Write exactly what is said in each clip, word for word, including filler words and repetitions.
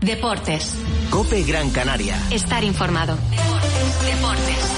Deportes. COPE Gran Canaria. Estar informado. Deportes. Deportes.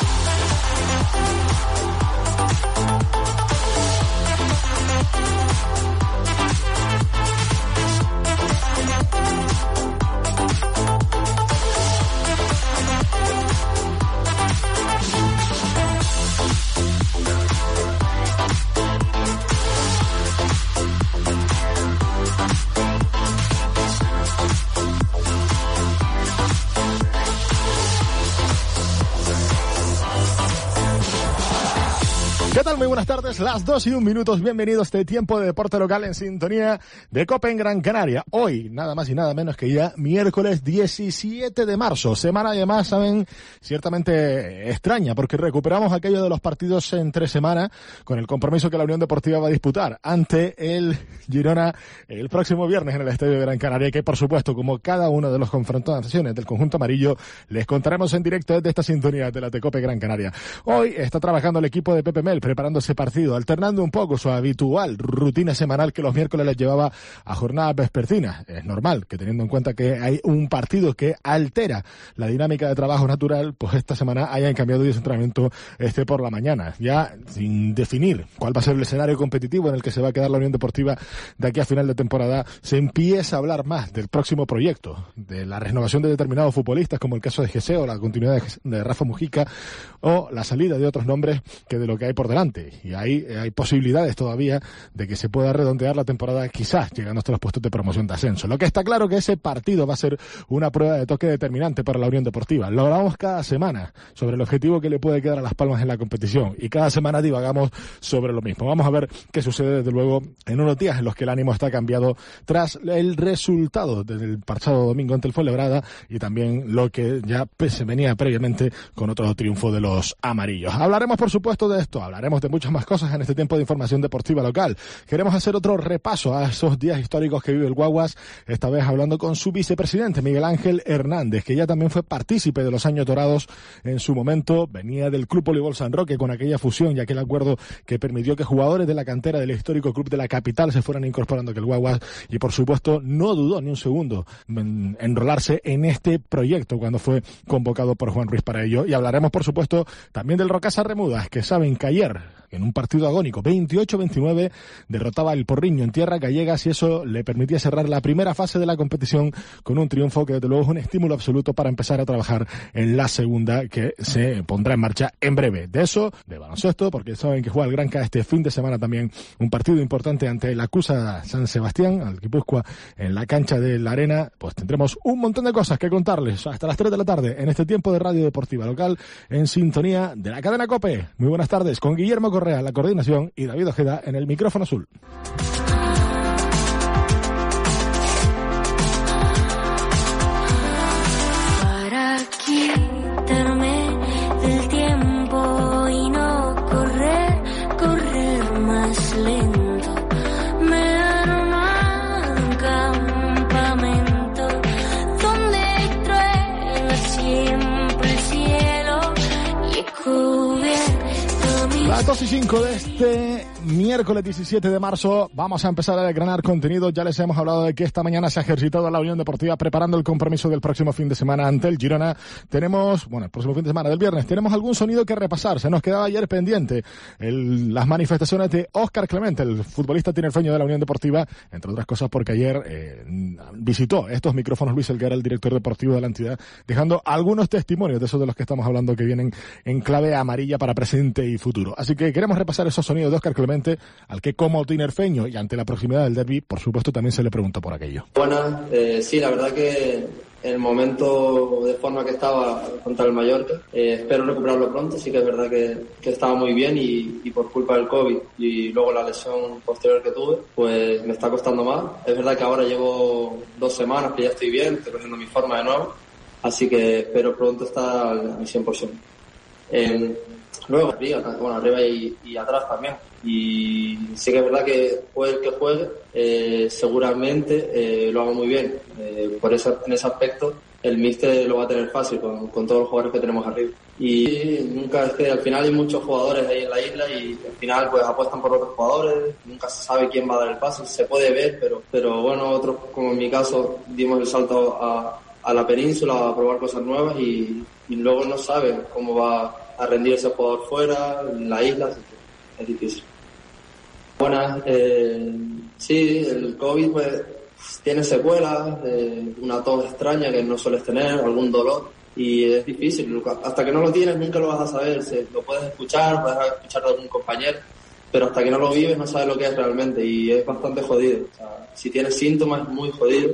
¿Qué tal? Muy buenas tardes, las dos y un minutos. Bienvenidos a este tiempo de deporte local en sintonía de COPE en Gran Canaria. Hoy, nada más y nada menos que ya miércoles diecisiete de marzo. Semana además, saben, ciertamente extraña, porque recuperamos aquello de los partidos entre semana con el compromiso que la Unión Deportiva va a disputar ante el Girona el próximo viernes en el Estadio de Gran Canaria, que por supuesto, como cada uno de los confrontaciones del conjunto amarillo, les contaremos en directo desde esta sintonía de la de COPE Gran Canaria. Hoy está trabajando el equipo de Pepe Mel, preparando ese partido, alternando un poco su habitual rutina semanal que los miércoles les llevaba a jornadas vespertinas. Es normal que, teniendo en cuenta que hay un partido que altera la dinámica de trabajo natural, pues esta semana hayan cambiado de entrenamiento este por la mañana, ya sin definir cuál va a ser el escenario competitivo en el que se va a quedar la Unión Deportiva de aquí a final de temporada. Se empieza a hablar más del próximo proyecto, de la renovación de determinados futbolistas, como el caso de Geseo, la continuidad de Rafa Mujica o la salida de otros nombres, que de lo que hay por delante. Y hay, hay posibilidades todavía de que se pueda redondear la temporada, quizás llegando hasta los puestos de promoción de ascenso. Lo que está claro que ese partido va a ser una prueba de toque determinante para la Unión Deportiva. Lo hablamos cada semana sobre el objetivo que le puede quedar a Las Palmas en la competición, y cada semana divagamos sobre lo mismo. Vamos a ver qué sucede, desde luego, en unos días en los que el ánimo está cambiado tras el resultado del pasado domingo ante el Fuenlabrada, y también lo que ya se venía previamente con otro triunfo de los amarillos. Hablaremos, por supuesto, de esto, hablaremos de muchas más cosas en este tiempo de información deportiva local. Queremos hacer otro repaso a esos días históricos que vive el Guaguas, esta vez hablando con su vicepresidente, Miguel Ángel Hernández, que ya también fue partícipe de los años dorados en su momento. Venía del Club Voleibol San Roque con aquella fusión y aquel acuerdo que permitió que jugadores de la cantera del histórico club de la capital se fueran incorporando a el Guaguas, y por supuesto no dudó ni un segundo en enrolarse en este proyecto cuando fue convocado por Juan Ruiz para ello. Y hablaremos, por supuesto, también del Rocasa Remudas, que saben que ayer, en un partido agónico, veintiocho veintinueve, derrotaba el Porriño en tierra gallegas, y eso le permitía cerrar la primera fase de la competición con un triunfo que desde luego es un estímulo absoluto para empezar a trabajar en la segunda, que se pondrá en marcha en breve. De eso, de baloncesto, porque saben que juega el Granca este fin de semana también un partido importante ante el Acusa San Sebastián, al Guipúzcoa, en la cancha de la Arena. Pues tendremos un montón de cosas que contarles hasta las tres de la tarde en este tiempo de radio deportiva local en sintonía de la cadena COPE. Muy buenas tardes, con Guillermo Correa en la coordinación y David Ojeda en el micrófono azul. Para quitarme del tiempo y no correr, correr más lento, me he armado un campamento donde truena siempre el cielo y he cubierto. Las dos y cinco de este miércoles diecisiete de marzo vamos a empezar a desgranar contenido. Ya les hemos hablado de que esta mañana se ha ejercitado la Unión Deportiva preparando el compromiso del próximo fin de semana ante el Girona. Tenemos, bueno, el próximo fin de semana del viernes, tenemos algún sonido que repasar. Se nos quedaba ayer pendiente el, las manifestaciones de Óscar Clemente, el futbolista tinerfeño de la Unión Deportiva, entre otras cosas porque ayer eh, visitó estos micrófonos Luis Elguera, el director deportivo de la entidad, dejando algunos testimonios de esos de los que estamos hablando, que vienen en clave amarilla para presente y futuro. Así que queremos repasar esos sonidos de Óscar Clemente, al que como tinerfeño y ante la proximidad del derbi, por supuesto, también se le preguntó por aquello. Buenas, eh, sí, la verdad que el momento de forma que estaba contra el Mallorca, eh, espero recuperarlo pronto. Sí que es verdad que, que estaba muy bien y, y por culpa del COVID y luego la lesión posterior que tuve, pues me está costando más. Es verdad que ahora llevo dos semanas que ya estoy bien, estoy cogiendo mi forma de nuevo, así que espero pronto estar al cien por ciento. Eh, luego arriba, bueno, arriba y, y atrás también. Y sí que es verdad que juegue el que juegue, eh, seguramente eh, lo haga muy bien. Eh, por eso, en ese aspecto, el míster lo va a tener fácil con, con todos los jugadores que tenemos arriba. Y nunca es que al final hay muchos jugadores ahí en la isla y al final pues apuestan por otros jugadores, nunca se sabe quién va a dar el paso, se puede ver, pero pero bueno, otros como en mi caso dimos el salto a, a la península a probar cosas nuevas y, y luego no saben cómo va a rendir ese jugador fuera, en la isla, así que es difícil. Buenas, eh, sí, el COVID pues tiene secuelas, eh, una tos extraña que no sueles tener, algún dolor. Y es difícil, hasta que no lo tienes nunca lo vas a saber, se, lo puedes escuchar, puedes escuchar de algún compañero, pero hasta que no lo vives no sabes lo que es realmente y es bastante jodido. O sea, si tienes síntomas es muy jodido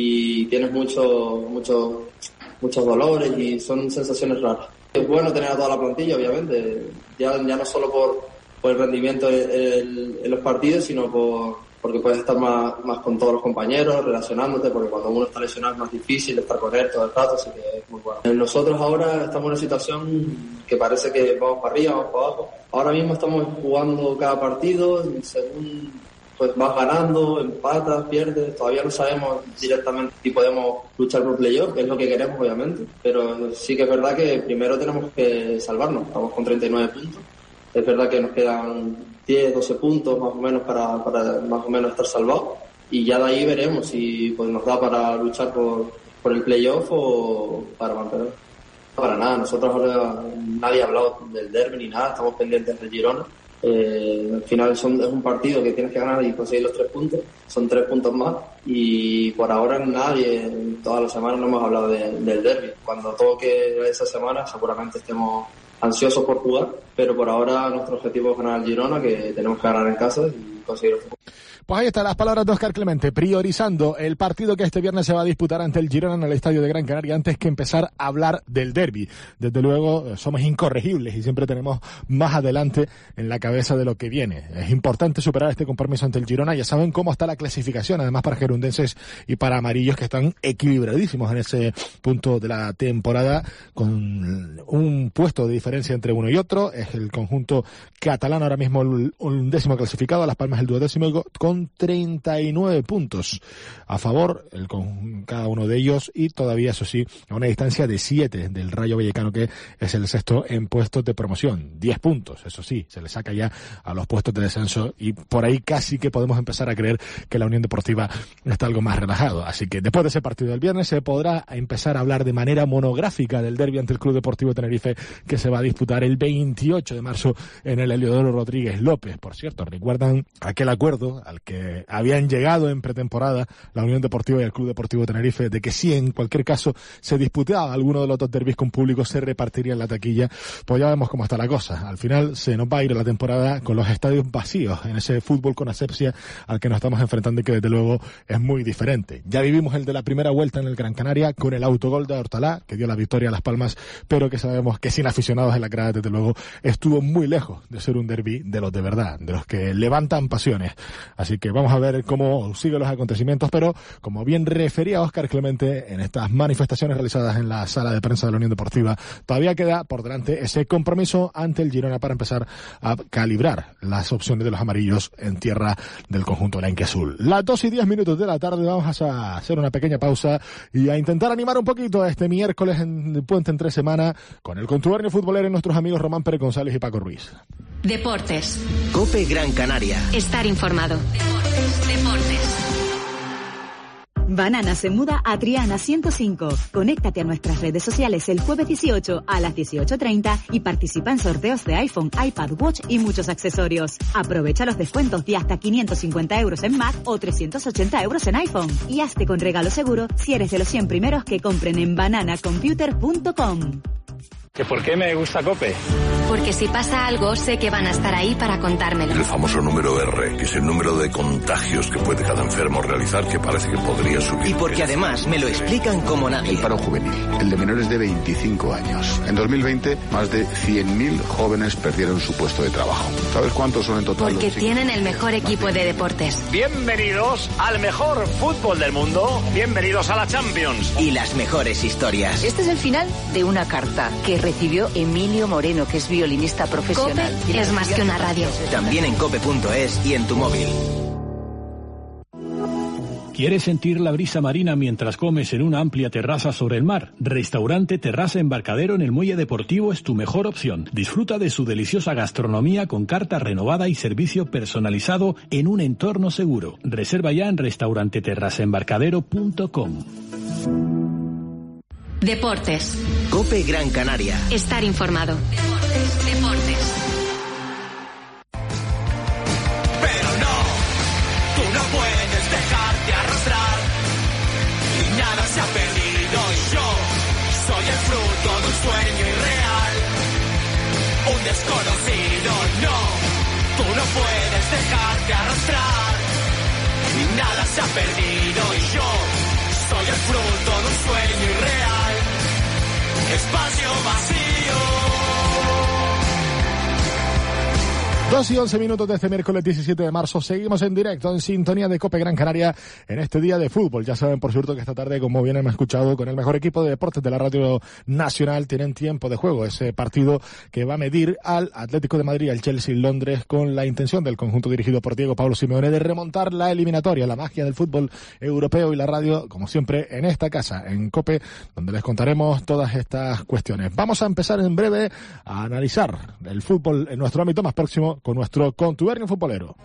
y tienes mucho, mucho, muchos dolores y son sensaciones raras. Es bueno tener a toda la plantilla, obviamente, ya, ya no solo por, por el rendimiento en, en, en los partidos, sino por porque puedes estar más, más con todos los compañeros, relacionándote, porque cuando uno está lesionado es más difícil estar con él todo el rato, así que es muy bueno. Nosotros ahora estamos en una situación que parece que vamos para arriba, vamos para abajo. Ahora mismo estamos jugando cada partido, según pues vas ganando, empatas, pierdes, todavía no sabemos directamente si podemos luchar por playoff, que es lo que queremos obviamente, pero sí que es verdad que primero tenemos que salvarnos, estamos con treinta y nueve puntos, es verdad que nos quedan diez, doce puntos más o menos para, para más o menos estar salvados y ya de ahí veremos si pues nos da para luchar por, por el playoff o para mantener. Para nada, nosotros ahora nadie ha hablado del derbi ni nada, estamos pendientes del Girona. Eh, al final son, es un partido que tienes que ganar y conseguir los tres puntos, son tres puntos más y por ahora nadie, todas las semanas no hemos hablado de, del derbi. Cuando toque esa semana seguramente estemos ansiosos por jugar, pero por ahora nuestro objetivo es ganar al Girona, que tenemos que ganar en casa y conseguir el fútbol. Pues ahí están las palabras de Óscar Clemente, priorizando el partido que este viernes se va a disputar ante el Girona en el Estadio de Gran Canaria antes que empezar a hablar del derbi. Desde luego somos incorregibles y siempre tenemos más adelante en la cabeza de lo que viene. Es importante superar este compromiso ante el Girona. Ya saben cómo está la clasificación, además para gerundenses y para amarillos que están equilibradísimos en ese punto de la temporada con un puesto de diferencia entre uno y otro. Es el conjunto catalán ahora mismo el undécimo clasificado, Las Palmas el duodécimo con treinta y nueve puntos a favor, el, con cada uno de ellos, y todavía, eso sí, a una distancia de siete del Rayo Vallecano, que es el sexto en puestos de promoción. diez puntos, eso sí, se le saca ya a los puestos de descenso y por ahí casi que podemos empezar a creer que la Unión Deportiva está algo más relajado. Así que después de ese partido del viernes se podrá empezar a hablar de manera monográfica del derbi ante el Club Deportivo Tenerife, que se va a disputar el veintiocho de marzo en el Heliodoro Rodríguez López. Por cierto, recuerdan aquel acuerdo al que habían llegado en pretemporada la Unión Deportiva y el Club Deportivo Tenerife, de que si en cualquier caso se disputaba alguno de los dos derbis con público, se repartiría en la taquilla. Pues ya vemos cómo está la cosa. Al final se nos va a ir la temporada con los estadios vacíos, en ese fútbol con asepsia al que nos estamos enfrentando y que desde luego es muy diferente. Ya vivimos el de la primera vuelta en el Gran Canaria con el autogol de Hortalá, que dio la victoria a Las Palmas, pero que sabemos que sin aficionados en la grada, desde luego, estuvo muy lejos de ser un derbi de los de verdad, de los que levantan pasiones. Así que vamos a ver cómo siguen los acontecimientos, pero como bien refería Óscar Clemente en estas manifestaciones realizadas en la sala de prensa de la Unión Deportiva, todavía queda por delante ese compromiso ante el Girona para empezar a calibrar las opciones de los amarillos en tierra del conjunto blanquiazul. Las dos y diez minutos de la tarde, vamos a hacer una pequeña pausa y a intentar animar un poquito este miércoles en Puente en tres semanas con el contubernio futbolero y nuestros amigos Román Pérez González y Paco Ruiz. Deportes. COPE Gran Canaria. Estar informado. Deportes. Deportes. Banana se muda a Triana ciento cinco. Conéctate a nuestras redes sociales el jueves dieciocho a las dieciocho treinta y participa en sorteos de iPhone, iPad, Watch y muchos accesorios. Aprovecha los descuentos de hasta quinientos cincuenta euros en Mac o trescientos ochenta euros en iPhone. Y hazte con regalo seguro si eres de los cien primeros que compren en banana computer punto com. ¿Que por qué me gusta COPE? Porque si pasa algo, sé que van a estar ahí para contármelo. El famoso número R, que es el número de contagios que puede cada enfermo realizar, que parece que podría subir. Y porque además me lo explican como nadie. El paro juvenil, el de menores de veinticinco años. En dos mil veinte, más de cien mil jóvenes perdieron su puesto de trabajo. ¿Sabes cuántos son en total? Porque tienen el mejor equipo de deportes. Bienvenidos al mejor fútbol del mundo. Bienvenidos a la Champions. Y las mejores historias. Este es el final de una carta que recibió Emilio Moreno, que es violinista profesional. COPE es más que una radio. También en cope punto es y en tu móvil. ¿Quieres sentir la brisa marina mientras comes en una amplia terraza sobre el mar? Restaurante Terraza Embarcadero en el Muelle Deportivo es tu mejor opción. Disfruta de su deliciosa gastronomía con carta renovada y servicio personalizado en un entorno seguro. Reserva ya en restaurante terraza embarcadero punto com. Deportes. Cope Gran Canaria. Estar informado. Deportes. Deportes. Pero no, tú no puedes dejarte arrastrar y nada se ha perdido y yo soy el fruto de un sueño irreal, un desconocido. No, tú no puedes dejarte arrastrar y nada se ha perdido y yo soy el fruto de un sueño irreal, espacio vacío. dos y once minutos de este miércoles diecisiete de marzo. Seguimos en directo en sintonía de Cope Gran Canaria en este día de fútbol. Ya saben, por cierto, que esta tarde, como bien hemos escuchado, con el mejor equipo de deportes de la Radio Nacional, tienen tiempo de juego. Ese partido que va a medir al Atlético de Madrid, al Chelsea Londres, con la intención del conjunto dirigido por Diego Pablo Simeone de remontar la eliminatoria, la magia del fútbol europeo y la radio, como siempre, en esta casa, en Cope, donde les contaremos todas estas cuestiones. Vamos a empezar en breve a analizar el fútbol en nuestro ámbito más próximo con nuestro contubernio futbolero.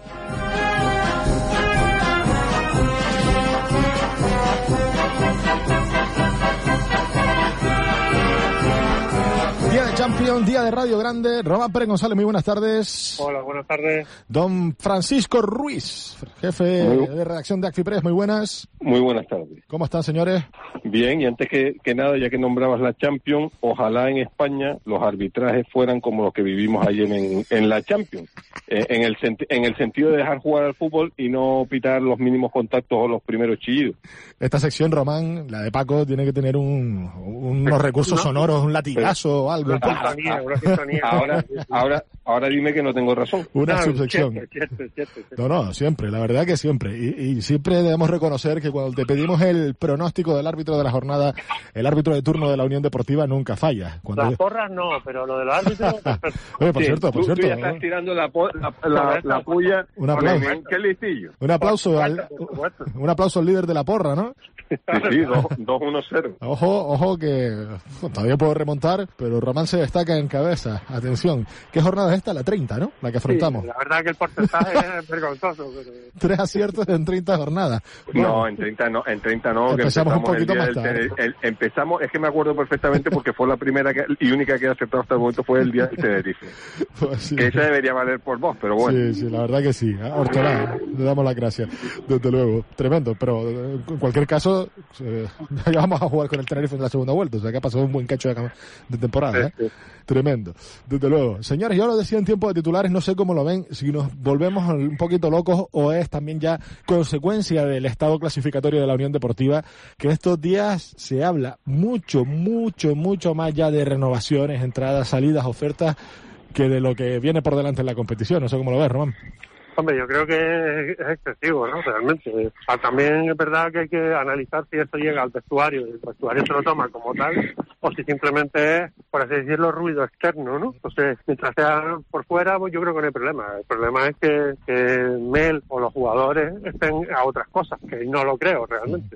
Día de Champions, día de Radio Grande. Román Pérez González, muy buenas tardes. Hola, buenas tardes. Don Francisco Ruiz, jefe muy, de redacción de Acfipress, muy buenas. Muy buenas tardes. ¿Cómo están, señores? Bien, y antes que, que nada, ya que nombrabas la Champions, ojalá en España los arbitrajes fueran como los que vivimos ayer en, en la Champions, eh, en, el senti- en el sentido de dejar jugar al fútbol y no pitar los mínimos contactos o los primeros chillidos. Esta sección, Román, la de Paco, tiene que tener un, unos recursos no, sonoros, un latigazo o algo. Una sintonía, una sintonía. Ahora, ahora, ahora dime que no tengo razón. Una no, subsección. Cierto, cierto, cierto, cierto. No, no, siempre, la verdad que siempre. Y, y siempre debemos reconocer que cuando te pedimos el pronóstico del árbitro de la jornada, el árbitro de turno de la Unión Deportiva nunca falla. Cuando Las porras no, pero lo de los árbitros... Oye, por sí, cierto, por tú, cierto. Tú ya estás ¿no? tirando la, la, la, la puya. Un aplauso. Qué listillo. Un aplauso, al, un aplauso al líder de la porra, ¿no? Sí, sí, dos uno cero. Ojo, ojo que todavía puedo remontar, pero Román se destaca en cabeza. Atención. ¿Qué jornada es esta? La treinta, ¿no? La que afrontamos. Sí, la verdad que el porcentaje es vergonzoso. Pero... Tres aciertos en treinta jornadas. Bueno, no, en treinta no, en treinta no. Empezamos, que empezamos un poquito más tarde. El, el, empezamos, es que me acuerdo perfectamente porque fue la primera que, y única que he acertado hasta el momento fue el día del Tenerife. Pues sí. Que esa debería valer por vos, pero bueno. Sí, sí, la verdad que sí. A Hortolá, le damos las gracias. Desde luego. Tremendo, pero en cualquier caso, eh, ya vamos a jugar con el Tenerife en la segunda vuelta. O sea que ha pasado un buen cacho de, de temporada. ¿eh? Sí, sí. Tremendo. Desde luego. Señores, yo lo decía en tiempo de titulares, no sé cómo lo ven, si nos volvemos un poquito locos o es también ya consecuencia del estado clasificatorio de la Unión Deportiva, que estos días se habla mucho, mucho, mucho más ya de renovaciones, entradas, salidas, ofertas, que de lo que viene por delante en la competición. No sé cómo lo ves, Román. Hombre, yo creo que es excesivo, ¿no? Realmente. También es verdad que hay que analizar si esto llega al vestuario, y el vestuario se lo toma como tal, o si simplemente es, por así decirlo, ruido externo, ¿no? Entonces, mientras sea por fuera, pues yo creo que no hay problema. El problema es que, que Mel o los jugadores estén a otras cosas, que no lo creo realmente.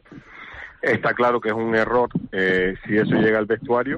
Está claro que es un error eh, si eso llega al vestuario,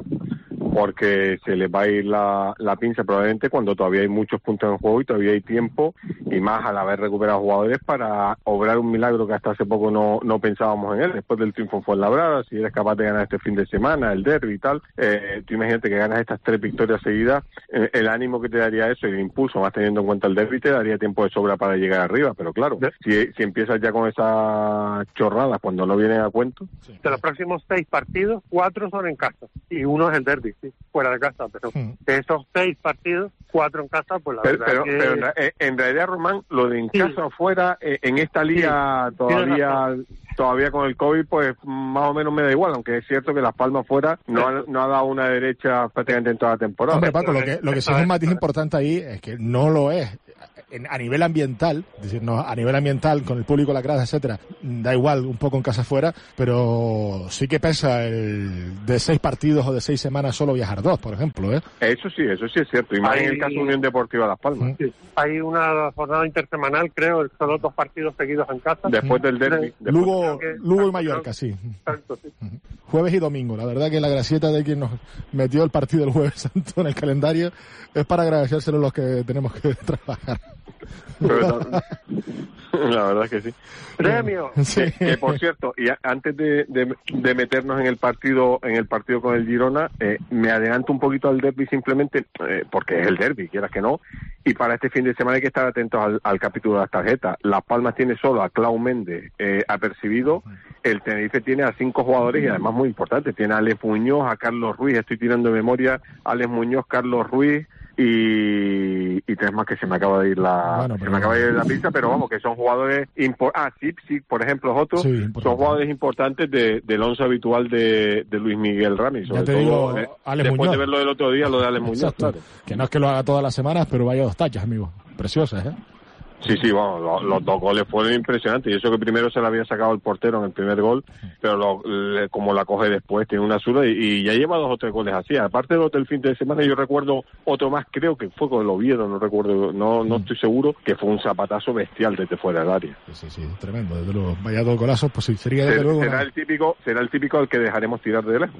porque se les va a ir la, la pinza probablemente cuando todavía hay muchos puntos en juego y todavía hay tiempo, y más al haber recuperado jugadores para obrar un milagro que hasta hace poco no, no pensábamos en él, después del triunfo en Fuenlabrada. Si eres capaz de ganar este fin de semana, el derbi y tal, eh, tú imagínate que ganas estas tres victorias seguidas, eh, el ánimo que te daría eso y el impulso, más teniendo en cuenta el derbi, te daría tiempo de sobra para llegar arriba, pero claro, si, si empiezas ya con esas chorradas cuando no vienen a cuento. De los próximos seis partidos, cuatro son en casa y uno es el derbi. Atleti fuera de casa, pero de esos seis partidos, cuatro en casa, pues la pero, verdad pero, que... pero en, en realidad, Román, lo de en Sí. casa o fuera, eh, en esta liga Sí. todavía todavía con el COVID, pues más o menos me da igual, aunque es cierto que Las Palmas fuera no ha, no ha dado una derecha prácticamente en toda la temporada. Hombre, Paco, lo que, lo que sí es un matiz importante ahí es que no lo es en, a nivel ambiental, es decir, no, a nivel ambiental, con el público, la grada, etcétera, da igual un poco en casa fuera, pero sí que pesa el de seis partidos o de seis semanas solo viajar dos, por ejemplo, ¿eh? Eso sí, eso sí es cierto, y más Hay- en el caso de Unión Deportiva Las Palmas. Sí. Hay una jornada intersemanal, creo, solo dos partidos seguidos en casa. Después del derbi. Lugo, creo que- Lugo y Mallorca, sí. Exacto, sí. Jueves y domingo. La verdad que la gracieta de quien nos metió el partido el Jueves Santo en el calendario es para agradecérselo a los que tenemos que trabajar. Pero no- la verdad es que sí. Premio. Sí. Que, que, por cierto, y a- antes de, de, de meternos en el partido en el partido con el Girona, eh, me adelanto un poquito al derbi simplemente eh, porque es el derbi, quieras que no, y para este fin de semana hay que estar atentos al, al capítulo de las tarjetas. Las Palmas tiene solo a Clau Méndez eh, apercibido, el Tenerife tiene a cinco jugadores y además muy importante, tiene a Alex Muñoz, a Carlos Ruiz, estoy tirando de memoria, Alex Muñoz, Carlos Ruiz, y, y tres más que se me acaba de ir la Bueno, se pero- me acaba de ir la pista, pero vamos, que son jugadores impo- ah sí, sí, por ejemplo, es otro, Sí, importante. son jugadores importantes de, del once habitual de, de Luis Miguel Ramis, sobre Ya te todo digo, eh, Alex después Muñoz. de verlo del otro día, lo de Alex Muñoz, Exacto. claro. Que no es que lo haga todas las semanas, pero vaya dos tachas, amigo. Preciosas, ¿eh? Sí, sí, vamos, lo- los dos goles fueron impresionantes. Y eso que primero se le había sacado el portero en el primer gol, pero lo- le- como la coge después, tiene una zurda y, y ya lleva dos o tres goles así. Aparte de los del fin de semana, yo recuerdo otro más, creo que fue con el Oviedo, no recuerdo, no no estoy seguro, que fue un zapatazo bestial desde fuera del área. Sí, sí, tremendo. Desde luego, vaya dos golazos, pues sí, sería desde Será, luego será una- el típico, será el típico al que dejaremos tirar de lejos.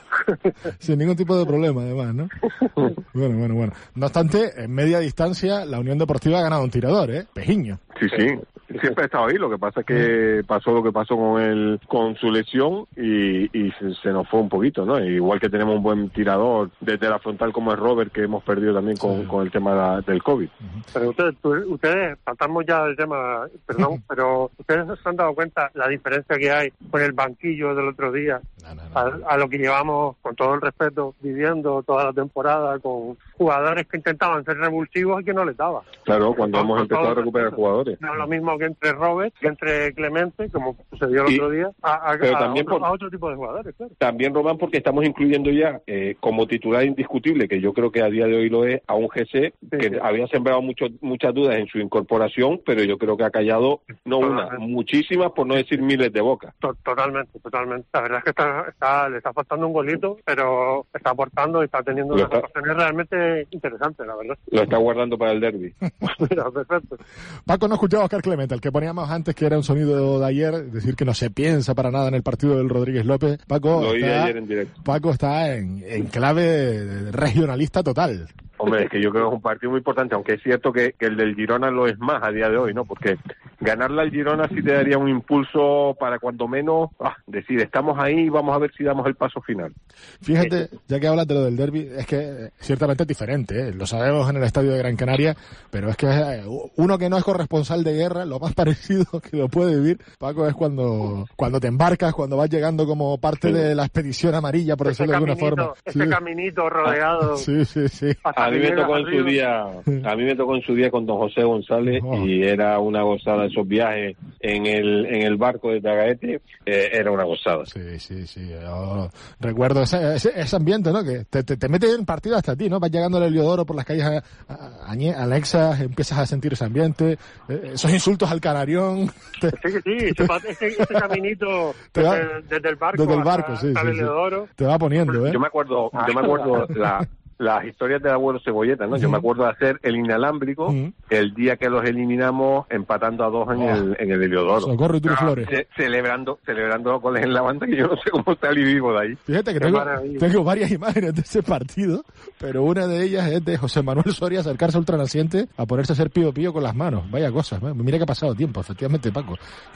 sin ningún tipo de problema, además, ¿no? Bueno, bueno, bueno. No obstante, en media distancia, la Unión Deportiva ha ganado un tirador, ¿eh? Pejiño. Sí, sí, siempre ha estado ahí. Lo que pasa es que pasó lo que pasó con el, con su lesión y, y se, se nos fue un poquito, ¿no? Igual que tenemos un buen tirador desde la frontal como es Robert, que hemos perdido también con, con el tema de la- del COVID. Pero ustedes, tú- ustedes, saltamos ya del tema, perdón, pero ustedes se han dado cuenta la diferencia que hay con el banquillo del otro día a, a lo que llevamos, con todo el respeto, viviendo toda la temporada con jugadores que intentaban ser revulsivos y que no les daba. Claro, cuando hemos Con empezado todo a el recuperar respeto. jugadores. No es lo mismo que entre Robert, que entre Clemente, como sucedió el Y- otro día, a, a- pero a también otro, por- a otro tipo de jugadores, claro. También, Román, porque estamos incluyendo ya eh, como titular indiscutible, que yo creo que a día de hoy lo es, a un G C que sí. había sembrado mucho, muchas dudas en su incorporación, pero yo creo que ha callado, no una, muchísimas, por no decir miles de bocas. To- Totalmente, totalmente. La verdad es que está, está, le está faltando un golito, pero está aportando y está teniendo Lo unas está- actuaciones realmente interesantes, la verdad. Lo está guardando para el derbi. Mira, perfecto. Paco no escuchaba a Oscar Clemente, el que poníamos antes, que era un sonido de ayer, decir que no se piensa para nada en el partido del Rodríguez López. Paco Lo oí está, ayer en directo. Paco está en, en clave regionalista total. Hombre, es que yo creo que es un partido muy importante, aunque es cierto que, que el del Girona lo es más a día de hoy, ¿no? Porque ganarle al Girona sí te daría un impulso para cuando menos ah, decir, estamos ahí y vamos a ver si damos el paso final. Fíjate, ya que hablas de lo del derbi, es que eh, ciertamente es diferente, ¿eh? Lo sabemos en el estadio de Gran Canaria, pero es que eh, uno que no es corresponsal de guerra, lo más parecido que lo puede vivir, Paco, es cuando cuando te embarcas, cuando vas llegando como parte de la expedición amarilla, por Ese decirlo de alguna caminito, forma. ese Sí. caminito rodeado. Sí, sí, sí. A mí me tocó en su día, a mí me tocó en su día con don José González y era una gozada esos viajes en el en el barco de Tagaete, eh, era una gozada. Sí, sí, sí. Yo recuerdo ese, ese, ese ambiente, ¿no? Que te, te, te mete en partido hasta ti, ¿no? Vas llegando al Heliodoro por las calles a, a, añe- anexas, empiezas a sentir ese ambiente, eh, esos insultos al Canarión. Te, Sí, sí, sí, ese, pa- ese, ese caminito Te va- desde, desde el barco, desde el hasta- barco, sí, hasta sí, el sí. Heliodoro. Te va poniendo, ¿eh? Yo me acuerdo, yo me acuerdo la, las historias del abuelo Cebolleta, ¿no? Yo me acuerdo de hacer el inalámbrico el día que los eliminamos empatando a dos en el en el Heliodoro. Socorro y tú, Ah, Flores. ce- celebrando, celebrando los goles en la banda, que yo no sé cómo salí vivo de ahí. Fíjate que Qué tengo, maravilla. tengo varias imágenes de ese partido, pero una de ellas es de José Manuel Soria acercarse a ultranaciente a ponerse a hacer pío pío con las manos. Vaya cosas, ¿eh? Mira que ha pasado tiempo, efectivamente, Paco.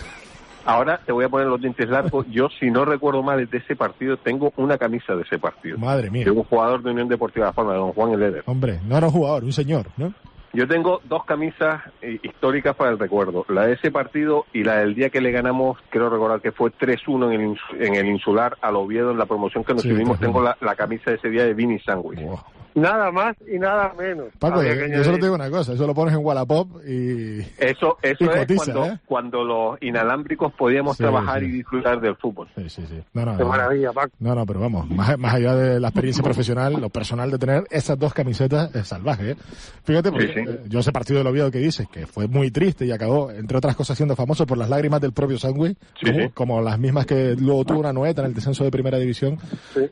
Ahora te voy a poner los dientes largos. Yo, si no recuerdo mal, de ese partido tengo una camisa de ese partido. Madre mía. De un jugador de Unión Deportiva de La Palma, de don Juan Eleder. Hombre, no era un jugador, un señor, ¿no? Yo tengo dos camisas eh, históricas para el recuerdo, la de ese partido y la del día que le ganamos, quiero recordar que fue tres uno en el, en el Insular al Oviedo en la promoción que nos Sí, tuvimos. tres uno. Tengo la, la camisa de ese día de Vini Sandwich. Wow. Nada más y nada menos. Paco, Habría yo, que yo solo añadir. te digo una cosa, eso lo pones en Wallapop y... Eso, eso Y es cotiza, cuando, ¿eh? cuando los inalámbricos podíamos Sí, trabajar sí. y disfrutar del fútbol. Sí, sí, sí. No, no, Qué no. maravilla, Paco. No, no, pero vamos, más, más allá de la experiencia profesional, lo personal de tener esas dos camisetas es salvaje, ¿eh? Fíjate, porque Sí, sí. eh, yo ese partido del Oviedo que dices, que fue muy triste y acabó, entre otras cosas, siendo famoso por las lágrimas del propio Sangüey, Sí, como, sí. como las mismas que luego tuvo una Noeta en el descenso de Primera División. Sí.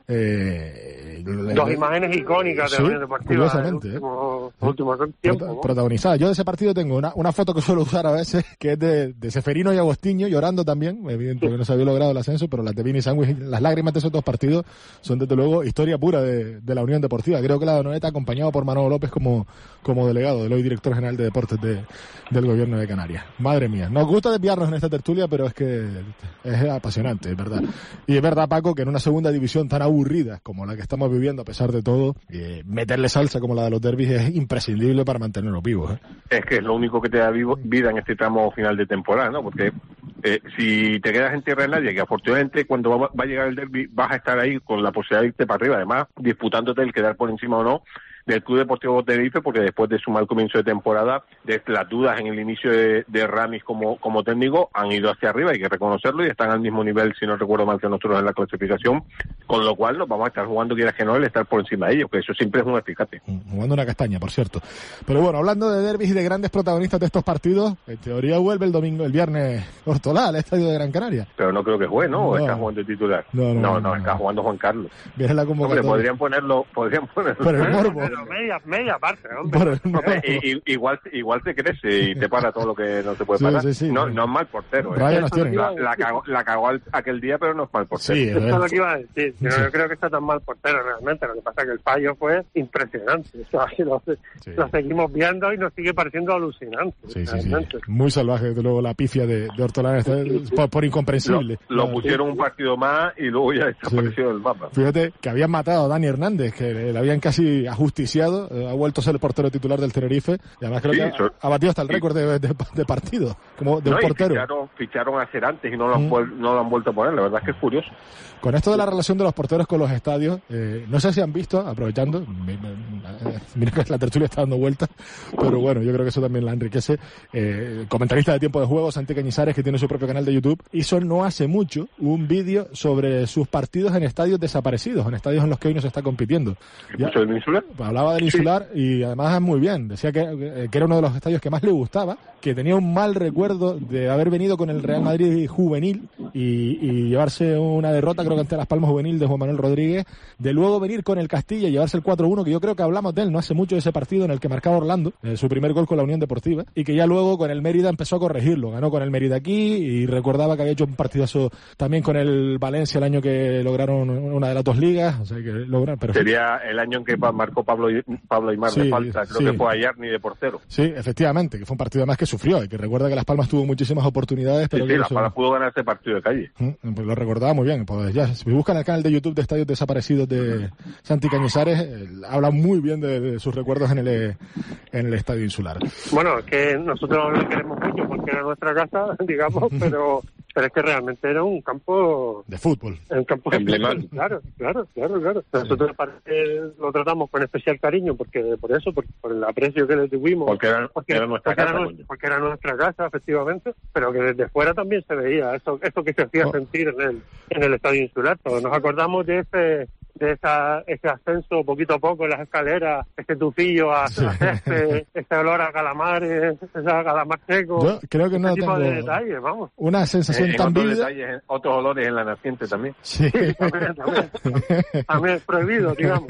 Eh, le- Dos le- imágenes icónicas de Sí, la Unión Deportiva curiosamente, en ¿eh? los últimos, últimos tiempos. Prota- ¿no? protagonizada. Yo de ese partido tengo una, una foto que suelo usar a veces, que es de, de Seferino y Agostinho llorando también, evidente que no se había logrado el ascenso, pero las de Vini Sandwich, las lágrimas de esos dos partidos son desde luego historia pura de, de la Unión Deportiva. Creo que la de Noeta acompañado por Manolo López como, como delegado del hoy director general de deportes de, del gobierno de Canarias. Madre mía, nos gusta desviarnos en esta tertulia, pero es que es apasionante, es verdad. Y es verdad, Paco, que en una segunda división tan aburrida como la que estamos viviendo, a pesar de todo, eh, meterle salsa como la de los derbis es imprescindible para mantenerlos vivos, ¿eh? Es que es lo único que te da vivo, vida en este tramo final de temporada, ¿no? Porque eh, si te quedas en tierra de nadie, que afortunadamente cuando va, va a llegar el derbi vas a estar ahí con la posibilidad de irte para arriba, además disputándote el quedar por encima o no del Club Deportivo Tenerife, porque después de su mal comienzo de temporada, de las dudas en el inicio de, de Ramis como, como técnico, han ido hacia arriba, hay que reconocerlo, y están al mismo nivel, si no recuerdo mal, que nosotros en la clasificación, con lo cual nos vamos a estar jugando, quieras que no, el estar por encima de ellos, que eso siempre es un acicate. Jugando una castaña, por cierto. Pero bueno, hablando de derbis y de grandes protagonistas de estos partidos, en teoría vuelve el domingo, el viernes, Hortolá, al estadio de Gran Canaria. Pero no creo que juegue, ¿no? ¿O No. está jugando de titular? No, no, no, no, no, no. está jugando Juan Carlos. Viene la Hombre, convocatoria. podrían ponerlo, podrían ponerlo. Por el morbo. Pero media, media parte, hombre. Por el morbo. I- i- igual, igual te crece y te para todo lo que no se puede Sí, parar. sí, sí. no, no es mal portero. ¿eh? Raya nos tiene. La, la cagó, la cagó al- aquel día, pero no es mal portero. Sí, Eso es es lo que iba a decir. Yo Sí. no creo que está tan mal portero realmente. Lo que pasa es que el fallo fue impresionante. O sea, que lo, Sí. lo seguimos viendo y nos sigue pareciendo alucinante. Sí, sí, sí. realmente. Muy salvaje, desde luego, la pifia de, de Hortolán está- por, por Lo, incomprensible. lo Claro. pusieron un partido más y luego ya desapareció del mapa. Fíjate que habían matado a Dani Hernández, que le, le habían casi ajusticiado, eh, ha vuelto a ser el portero titular del Tenerife, y además creo Sí, que eso- ha, ha batido hasta el sí. récord de, de, de partido, como de un No, y portero. ficharon, ficharon a Cerantes y no lo, han Mm. vuel- no lo han vuelto a poner. La verdad es que es curioso. Con esto de la relación de los porteros con los estadios, eh, no sé si han visto, aprovechando, mi- mi- eh, mira que la tertulia está dando vueltas, pero bueno, yo creo que eso también la enriquece. Eh, comentarista de Tiempo de Juego, Santi Cañizares, que tiene su propio canal de YouTube, hizo no hace mucho un vídeo sobre sus partidos en estadios desaparecidos, en estadios en los que hoy no se está compitiendo. ¿Qué puso del Insular? Hablaba del Insular y además muy bien, decía que, que era uno de los estadios que más le gustaba, que tenía un mal recuerdo de haber venido con el Real Madrid juvenil y, y llevarse una derrota, creo que ante Las Palmas juvenil de Juan Manuel Rodríguez, de luego venir con el Castilla y llevarse el cuatro uno, que yo creo que hablamos de él no hace mucho, de ese partido en el que marcaba Orlando, eh, su primer gol con la Unión Deportiva, y que ya luego con el Mérida empezó a corregirlo, ganó con el Mérida aquí y recordaba que había hecho un partidazo también con el Valencia el año que lograron una de las dos ligas, o sea que lograron, pero Sería el año en que pa- marcó Pablo, I- Pablo Aymar Sí, de falta. Creo sí. que fue ayer ni de portero. sí, efectivamente, que fue un partido además que sufrió y que recuerda que Las Palmas tuvo muchísimas oportunidades, Sí, pero sí, que la eso- Pala pudo ganar ese partido de calle. Mm, pues lo recordaba muy bien. Pues ya, si buscan el canal de YouTube de Estadios Desaparecidos de Santi Cañizares, eh, habla muy bien de, de sus recuerdos en el, eh, en el Estadio Insular. Bueno, es que nosotros lo queremos mucho porque era nuestra casa, digamos, pero pero es que realmente era un campo De fútbol. un campo Emblemático. claro, claro, claro, claro. Nosotros aparte lo tratamos con especial cariño porque por eso, por, por el aprecio que le tuvimos. Porque era, Porque, era nuestra porque casa. era, coño. nu- porque era nuestra casa, efectivamente, pero que desde fuera también se veía eso, eso que se hacía Oh. sentir en el, en el estadio insular. Todos nos acordamos de ese de esa, ese ascenso poquito a poco en las escaleras, ese tufillo a Sí. ese, ese olor a calamares, esa calamar seco, Yo creo que no ese tipo tengo de detalles, vamos. una sensación Eh, en tan otros vívida. detalles, en otros olores en la naciente también. Sí. También, también, también es prohibido, digamos.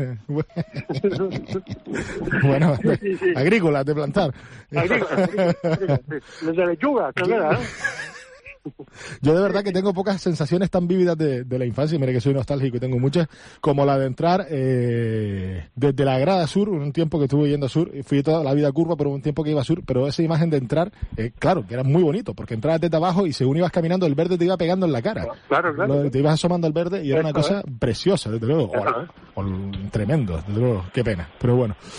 Bueno, Sí, sí. agrícolas de plantar. Agrícola, agrícola, agrícola, sí. Los de lechuga, ¿se verdad? Yo de verdad que tengo pocas sensaciones tan vívidas de, de la infancia, mira que soy nostálgico y tengo muchas, como la de entrar eh, desde la grada sur, un tiempo que estuve yendo a sur, fui toda la vida curva, pero un tiempo que iba a sur, pero esa imagen de entrar, eh, claro, que era muy bonito, porque entrabas desde abajo y según ibas caminando el verde te iba pegando en la cara. Claro, claro. Lo- te ibas asomando al verde y era una Eso cosa preciosa, desde luego. Eso O- o- tremendo, desde luego, qué pena, pero bueno.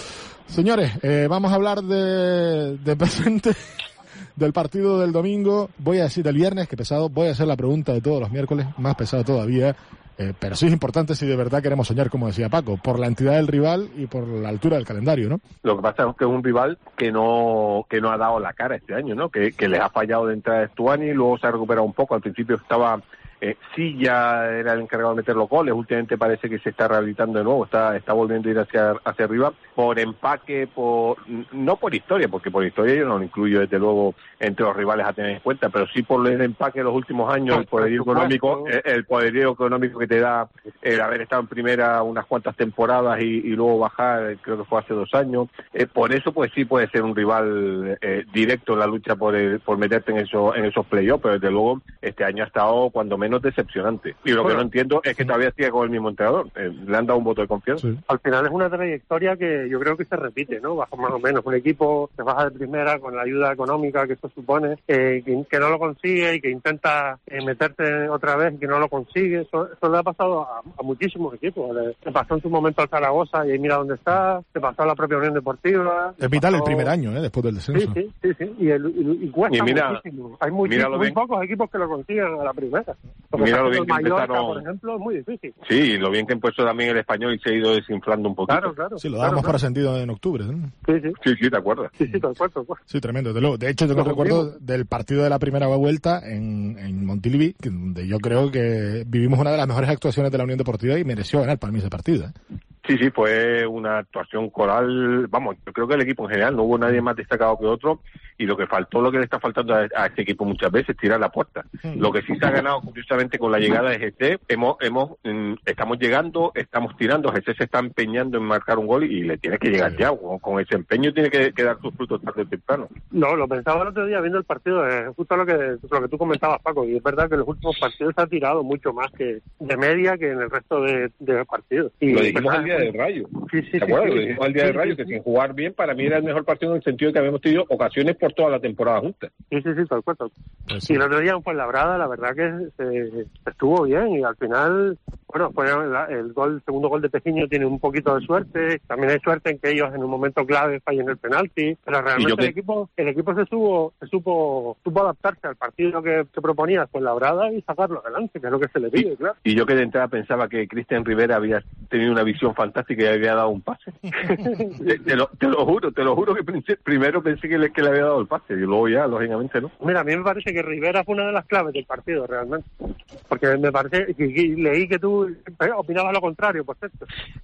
Señores, eh, vamos a hablar de, de presente, del partido del domingo. Voy a decir el viernes, que pesado. Voy a hacer la pregunta de todos los miércoles, más pesada todavía. Eh, pero sí es importante si de verdad queremos soñar, como decía Paco, por la entidad del rival y por la altura del calendario, ¿no? Lo que pasa es que es un rival que no que no ha dado la cara este año, ¿no? Que, que les ha fallado de entrada de Stuani, luego se ha recuperado un poco. Al principio estaba eh, Silla, era el encargado de meter los goles. Últimamente parece que se está rehabilitando de nuevo, está está volviendo a ir hacia hacia arriba por empaque, por no por historia, porque por historia yo no lo incluyo desde luego entre los rivales a tener en cuenta, pero sí por el empaque de los últimos años, el poderío económico, el, el poderío económico que te da el haber estado en primera unas cuantas temporadas y, y luego bajar, creo que fue hace dos años. Eh, por eso pues sí puede ser un rival eh, directo en la lucha por el, por meterte en esos en esos playoffs, pero desde luego este año ha estado cuando menos decepcionante. Y lo bueno, que no entiendo es que todavía sigue con el mismo entrenador. Eh, le han dado un voto de confianza. Sí. Al final es una trayectoria que yo creo que se repite, ¿no? Bajo más o menos un equipo que baja de primera con la ayuda económica que esto supone, eh, que, que no lo consigue y que intenta eh, meterte otra vez y que no lo consigue. Eso, eso le ha pasado a, a muchísimos equipos. Le, le pasó en su momento al Zaragoza y ahí mira dónde está. Le pasó a la propia Unión Deportiva. Es vital pasó... el primer año, ¿eh? Después del descenso. Sí, sí, sí. sí. Y, el, y, y cuesta y mira, muchísimo. Hay muchísimo, muy pocos equipos que lo consigan a la primera. Porque mira lo bien que Mallorca, empezaron... por ejemplo, es muy difícil. Sí, lo bien que han puesto también el Español y se ha ido desinflando un poquito. Claro, claro. Sí, lo claro, dábamos claro. por sentido en octubre, ¿no? Sí, sí. Sí, sí, ¿te acuerdas? Sí, sí, te acuerdo. Pues. Sí, tremendo, de luego. De hecho, tengo recuerdo del partido de la primera vuelta en, en Montilivi, donde yo creo que vivimos una de las mejores actuaciones de la Unión Deportiva y mereció ganar para mí ese partido, ¿eh? Sí, sí, fue una actuación coral. Vamos, yo creo que el equipo en general no hubo nadie más destacado que otro, y lo que faltó, lo que le está faltando a, a este equipo muchas veces, tirar la puerta. Mm. Lo que sí se ha ganado curiosamente con la llegada de G C, hemos, hemos, mm, estamos llegando, estamos tirando, G C se está empeñando en marcar un gol y, y le tiene que llegar sí. ya, con, con ese empeño tiene que, que dar sus frutos tarde o temprano. No, lo pensaba el otro día viendo el partido, es justo lo que lo que tú comentabas, Paco, y es verdad que en los últimos partidos se ha tirado mucho más que de media que en el resto de, de partidos. Y lo dijimos al día del Rayo. Sí, sí, ¿Te acuerdas? Sí, sí, lo dijimos al día sí, del Rayo, sí, que sí. sin jugar bien, para mí era el mejor partido en el sentido de que habíamos tenido ocasiones por toda la temporada junta. Sí, sí, sí, tal cual. Pues sí. Y el otro día en Fuenlabrada, la verdad que se, estuvo bien y al final, bueno, fue la, el gol, el segundo gol de Peciño tiene un poquito de suerte, también hay suerte en que ellos en un momento clave fallen el penalti, pero realmente que... el equipo el equipo se supo, se supo, supo adaptarse al partido que, que proponía Fuenlabrada y sacarlo adelante, que es lo que se le pide, y, claro. Y yo que de entrada pensaba que Cristian Rivera había tenido una visión fantástica y había dado un pase. te, te, lo, te lo juro, te lo juro que pensé, primero pensé que le, que le había dado el pase y luego ya, lógicamente, ¿no? Mira, a mí me parece que Rivera fue una de las claves del partido, realmente. Porque me parece, y, y leí que tú opinabas lo contrario, por cierto.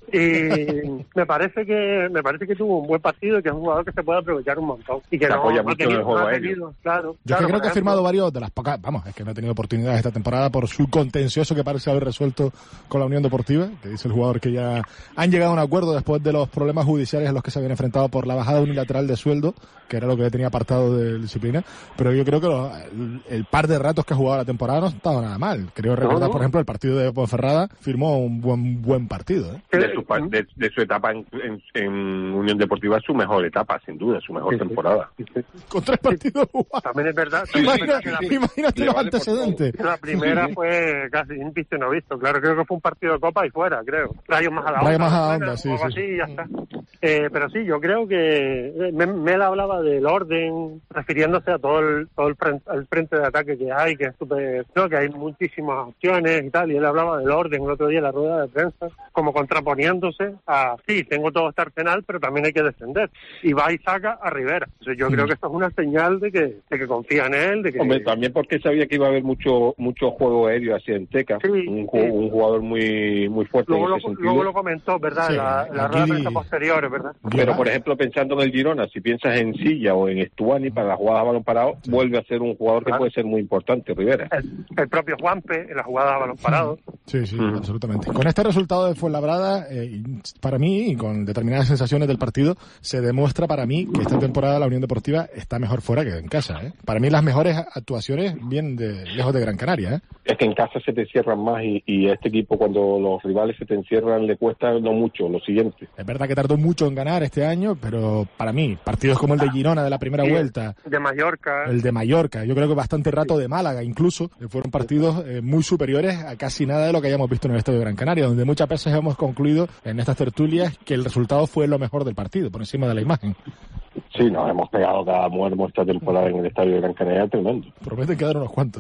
Y me parece que me parece que tuvo un buen partido y que es un jugador que se puede aprovechar un montón. Y que se no, apoya no mucho tenido, en el juego no aéreo. Tenido, claro, Yo claro, creo que ha ejemplo, firmado varios de las pocas, vamos, es que no ha tenido oportunidades esta temporada por su contencioso que parece haber resuelto con la Unión Deportiva, que dice el jugador que ya han llegado a un acuerdo después de los problemas judiciales a los que se habían enfrentado por la bajada unilateral de sueldo, que era lo que tenía apartado de disciplina, pero yo creo que lo, el, el par de ratos que ha jugado la temporada no ha estado nada mal. Creo recordar, no, no. por ejemplo, el partido de Ponferrada firmó un buen buen partido. ¿eh? De, su, de, de su etapa en, en, en Unión Deportiva, su mejor etapa, sin duda, su mejor sí, temporada. Sí, sí. Con tres partidos jugados. También es verdad. Sí, Imagina, sí, sí. Imagínate los vale antecedentes. La primera fue casi un visto no visto. Claro, creo que fue un partido de Copa y fuera, creo. Rayos más a la onda. Rayos más a la onda, sí, o algo sí. así y ya está. Eh, pero sí, yo creo que Mel hablaba del orden, refiriéndose a todo el todo el frente, el frente de ataque que hay, que es súper, no, que hay muchísimas opciones y tal, y él hablaba del orden el otro día en la rueda de prensa, como contraponiéndose a, sí, tengo todo este arsenal, pero también hay que defender, y va y saca a Rivera. Entonces yo mm. creo que esto es una señal de que, de que confía en él, de que... Hombre, también porque sabía que iba a haber mucho mucho juego aéreo hacia Enteca, sí, un, sí. un jugador muy muy fuerte luego en lo, ese sentido. Luego lo comentó, ¿verdad? Sí, la, la rueda de prensa posterior, ¿verdad? Pero, por ejemplo, pensando en el Girona, si piensas en Silla o en Stuani para la jugada a balón parado, sí. vuelve a ser un jugador que claro. puede ser muy importante, Rivera. El, el propio Juanpe en la jugada a balón parado. Sí, sí, mm. absolutamente. Con este resultado de Fuenlabrada, eh, para mí, y con determinadas sensaciones del partido, se demuestra para mí que esta temporada la Unión Deportiva está mejor fuera que en casa. ¿eh? Para mí las mejores actuaciones vienen de lejos de Gran Canaria. ¿eh? Es que en casa se te cierran más y, y este equipo cuando los rivales se te encierran Sierra le cuesta no mucho lo siguiente. Es verdad que tardó mucho en ganar este año, pero para mí, partidos como el de Girona de la primera Sí, vuelta, de Mallorca. el de Mallorca, yo creo que bastante rato de Málaga incluso, eh, fueron partidos eh, muy superiores a casi nada de lo que hayamos visto en el Estadio de Gran Canaria, donde muchas veces hemos concluido en estas tertulias que el resultado fue lo mejor del partido, por encima de la imagen. Sí, nos hemos pegado cada muermo esta temporada en el Estadio de Gran Canaria, tremendo. Prometen quedar unos cuantos.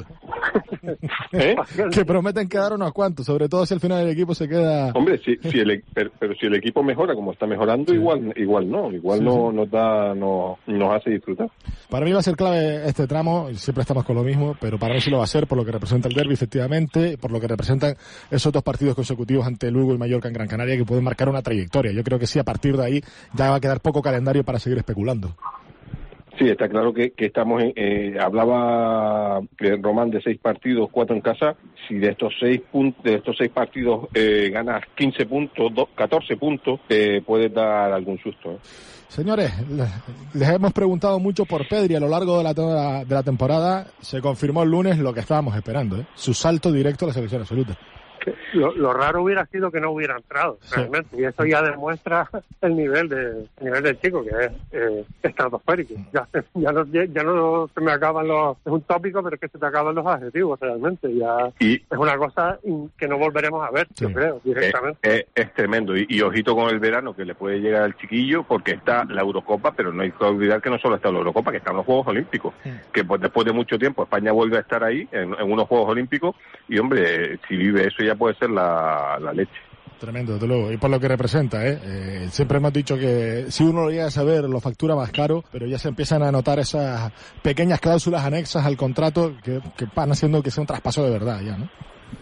¿Eh? Que prometen quedar unos cuantos, sobre todo si al final el equipo se queda... Hombre, si, si el, pero, pero si el equipo mejora como está mejorando, sí. igual igual no, igual sí, no sí. nos da, no, nos hace disfrutar. Para mí va a ser clave este tramo, siempre estamos con lo mismo, pero para mí sí lo va a ser por lo que representa el derbi, efectivamente, por lo que representan esos dos partidos consecutivos ante Lugo y Mallorca en Gran Canaria que pueden marcar una trayectoria. Yo creo que sí, a partir de ahí ya va a quedar poco calendario para seguir especulando. Sí, está claro que, que estamos en, eh, hablaba eh, Román de seis partidos, cuatro en casa. Si de estos seis puntos, de estos seis partidos eh, ganas quince puntos, do, catorce puntos, eh, puedes dar algún susto. ¿eh? Señores, les hemos preguntado mucho por Pedri a lo largo de la, de la temporada. Se confirmó el lunes lo que estábamos esperando, ¿eh? Su salto directo a la selección absoluta. Lo, lo raro hubiera sido que no hubiera entrado, sí. realmente, y eso ya demuestra el nivel de el nivel del chico, que es eh, estratosférico. Ya, ya, no, ya no se me acaban los... Es un tópico, pero es que se te acaban los adjetivos, realmente. Ya y, es una cosa que no volveremos a ver, sí. yo creo, directamente. Es, es, es tremendo, y, y ojito con el verano, que le puede llegar al chiquillo, porque está la Eurocopa, pero no hay que olvidar que no solo está la Eurocopa, que están los Juegos Olímpicos, sí. que pues, después de mucho tiempo España vuelve a estar ahí, en, en unos Juegos Olímpicos, y hombre, si vive eso ya puede ser la, la leche. Tremendo, desde luego, y por lo que representa, ¿eh? Eh, siempre hemos dicho que si uno lo llega a saber lo factura más caro, pero ya se empiezan a notar esas pequeñas cláusulas anexas al contrato que, que van haciendo que sea un traspaso de verdad ya, ¿no?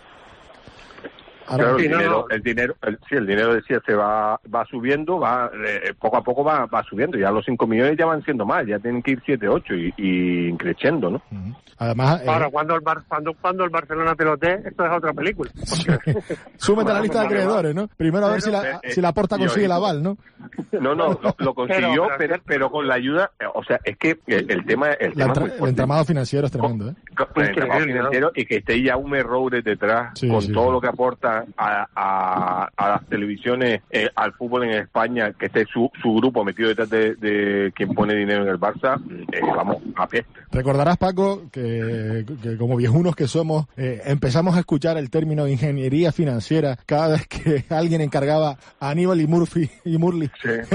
Claro, el dinero, el dinero, el, sí, el dinero decía se va, va subiendo, va, eh, poco a poco va, va subiendo. Ya los cinco millones ya van siendo más, ya tienen que ir siete, ocho y, y creciendo, ¿no? Uh-huh. Además, ahora eh... cuando el Bar, cuando, cuando el Barcelona pelotee, esto es otra película. Porque... Súmete a la lista de acreedores, ¿no? Primero a ver si la, eh, si la Porta consigue el aval, ¿no? No, no, lo, lo consiguió, pero, pero, pero con la ayuda, o sea, es que el, el tema, el, la, tema el entramado financiero es tremendo, ¿eh? Con, con el entramado financiero, y que esté ya un error detrás, sí, con sí, todo sí. lo que aporta a, a A, a las televisiones, eh, al fútbol en España, que esté su, su grupo metido detrás de, de quien pone dinero en el Barça, eh, vamos, a pie. Recordarás, Paco, que, que como viejunos que somos, eh, empezamos a escuchar el término ingeniería financiera cada vez que alguien encargaba a Aníbal y Murphy y Murley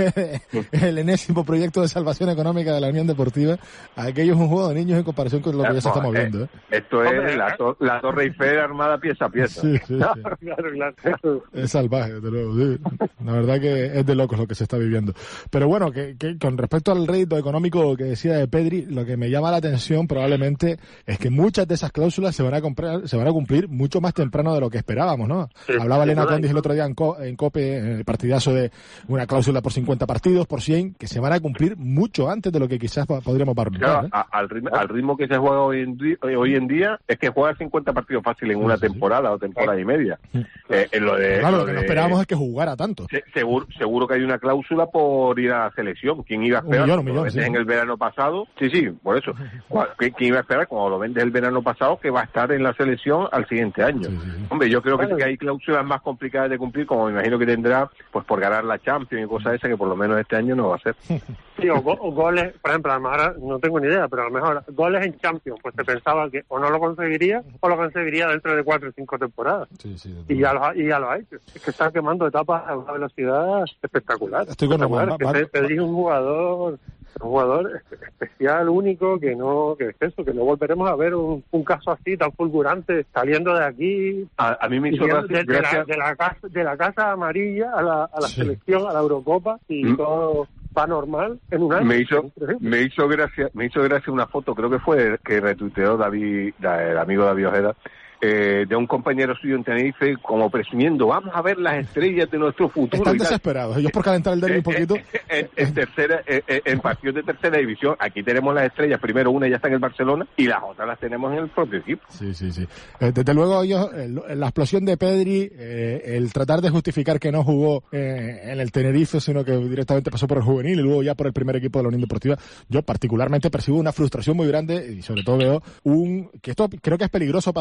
sí. el enésimo proyecto de salvación económica de la Unión Deportiva. Aquello es un juego de niños en comparación con lo que ya se estamos viendo. ¿eh? Esto es Hombre, la, to la Torre Eiffel armada pieza a pieza. Sí, sí, claro, sí. claro, claro. Es salvaje, desde luego, sí. La verdad que es de locos lo que se está viviendo. Pero bueno, que, que con respecto al rédito económico que decía de Pedri, lo que me llama la atención probablemente es que muchas de esas cláusulas se van a comprar, se van a cumplir mucho más temprano de lo que esperábamos, ¿no? Sí, Hablaba Elena Condis el otro día en, Co en COPE, en el partidazo, de una cláusula por cincuenta partidos, por cien, que se van a cumplir mucho antes de lo que quizás podríamos barrular. Claro, ¿eh? a, al, ritmo, al ritmo que se juega hoy en, día, hoy en día, es que juega cincuenta partidos fáciles en una sí, temporada sí. o temporada y media. Sí. Eh, en lo de, claro, lo lo que de, no esperábamos es que jugara tanto. Se, seguro, seguro que hay una cláusula por ir a la selección. ¿Quién iba a esperar? Un millón, un millón, sí. En el verano pasado. Sí, sí, por eso. ¿Quién iba a esperar cuando lo vendes el verano pasado que va a estar en la selección al siguiente año? Sí, sí, sí. Hombre, yo creo que, que hay cláusulas más complicadas de cumplir, como me imagino que tendrá, pues por ganar la Champions y cosas esas, que por lo menos este año no va a ser. Sí, o, go o goles, por ejemplo, a lo mejor, no tengo ni idea, pero a lo mejor goles en Champions, pues se pensaba que o no lo conseguiría o lo conseguiría dentro de cuatro o cinco temporadas. Sí, sí, y, ya lo, y ya lo ha hecho. Es que está quemando etapas a una velocidad espectacular. Estoy con espectacular. Es que Pedri es un jugador... un jugador especial, único, que no, que es eso, que no volveremos a ver un, un caso así tan fulgurante saliendo de aquí. A, a mí me hizo de, de, de, la, de, la casa, de la casa amarilla a la, a la sí. selección, a la Eurocopa y mm. todo va normal en un año. Me hizo, me hizo gracia, me hizo gracia una foto, creo que fue que retuiteó David, el amigo David Ojeda, Eh, de un compañero suyo en Tenerife, como presumiendo, vamos a ver las estrellas de nuestro futuro. Están desesperados, ellos por calentar el derbi un poquito. En, en, en tercera, en, en partidos de tercera división, aquí tenemos las estrellas, primero una ya está en el Barcelona y las otras las tenemos en el propio equipo. Sí, sí, sí. Eh, desde luego ellos, eh, la explosión de Pedri, eh, el tratar de justificar que no jugó eh, en el Tenerife, sino que directamente pasó por el juvenil y luego ya por el primer equipo de la Unión Deportiva, yo particularmente percibo una frustración muy grande y sobre todo veo un, que esto creo que es peligroso para los pibes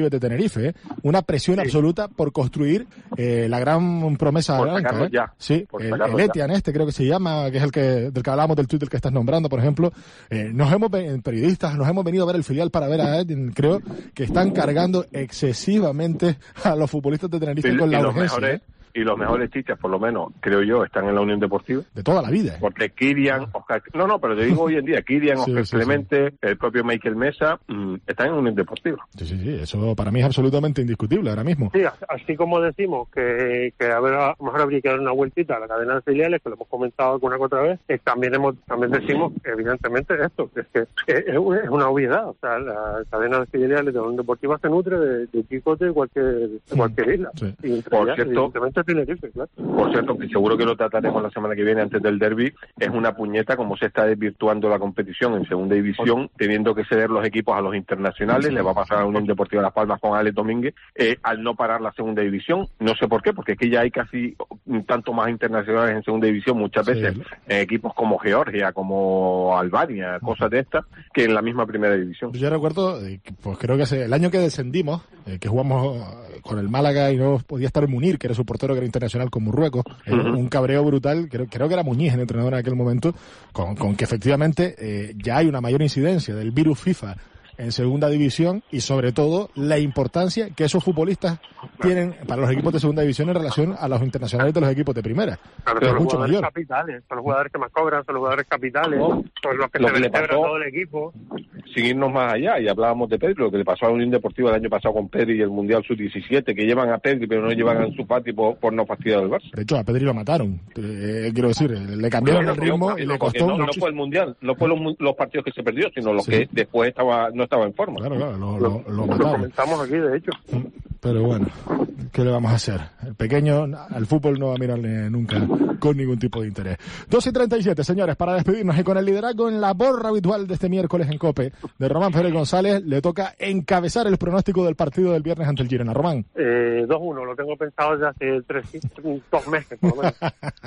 Celibes de Tenerife, ¿eh? Una presión sí. absoluta por construir eh, la gran promesa por blanca, ¿eh? ya. Sí, por el, el Etian este creo que se llama, que es el que del que hablábamos del Twitter que estás nombrando, por ejemplo. Eh, nos hemos periodistas, nos hemos venido a ver el filial para ver a Etian, creo que están cargando excesivamente a los futbolistas de Tenerife y, con la y urgencia. Los mejores, ¿eh? Y los mejores chistes, por lo menos, creo yo, están en la Unión Deportiva. De toda la vida. ¿eh? Porque Kirian, Oscar... No, no, pero te digo hoy en día, Kirian, sí, Oscar sí, Clemente, sí. el propio Michael Mesa, mmm, están en la Unión Deportiva. Sí, sí, sí. Eso para mí es absolutamente indiscutible ahora mismo. Sí, así como decimos que, que a ver, a lo mejor habría que dar una vueltita a la cadena de filiales, que lo hemos comentado alguna que otra vez, eh, también hemos también decimos, evidentemente, esto, es que es, es una obviedad. O sea, la cadena de filiales de la Unión Deportiva se nutre de, de Quijote de cualquier, de cualquier isla. Sí. Y por ellas, cierto, evidentemente Tenerife, claro. Por cierto, que seguro que lo trataremos la semana que viene antes del derbi, es una puñeta como se está desvirtuando la competición en segunda división, teniendo que ceder los equipos a los internacionales. Le va a pasar a la Unión Deportiva Las Palmas con Alex Domínguez, eh, al no parar la segunda división. No sé por qué, porque es que ya hay casi tanto más internacionales en segunda división muchas veces, sí. en equipos como Georgia, como Albania, cosas de estas, que en la misma primera división. Yo recuerdo, pues creo que el año que descendimos, eh, que jugamos con el Málaga y no podía estar Munir, que era su portero que era internacional con Marruecos, uh-huh. un cabreo brutal, creo, creo que era Muñiz el entrenador en aquel momento, con, con que efectivamente eh, ya hay una mayor incidencia del virus FIFA en segunda división y sobre todo la importancia que esos futbolistas tienen para los equipos de segunda división en relación a los internacionales de los equipos de primera. Claro, son los mucho jugadores mayor. capitales, son los jugadores que más cobran, son los jugadores capitales, no, son los que lo se que le vertebra pasó, todo el equipo. Sin irnos más allá, y hablábamos de Pedri, lo que le pasó a la Unión Deportiva el año pasado con Pedri y el Mundial sub diecisiete, que llevan a Pedri pero no llevan a Ansu Fati por, por no fastidiar al Barça. De hecho, a Pedri lo mataron, eh, quiero decir, le cambiaron no, el ritmo no, y le costó no, no fue el Mundial, no fue los, los partidos que se perdió, sino los sí. que después estaba no estaba en forma. Claro, claro, lo, lo, lo, lo mataron. Lo comentamos aquí, de hecho. Pero bueno, ¿qué le vamos a hacer? El pequeño al fútbol no va a mirarle nunca con ningún tipo de interés. dos y treinta y siete, señores, para despedirnos y con el liderazgo en la borra habitual de este miércoles en COPE de Román Pérez González, le toca encabezar el pronóstico del partido del viernes ante el Girona. Román. Eh, dos uno, lo tengo pensado ya hace tres, dos meses, por lo menos.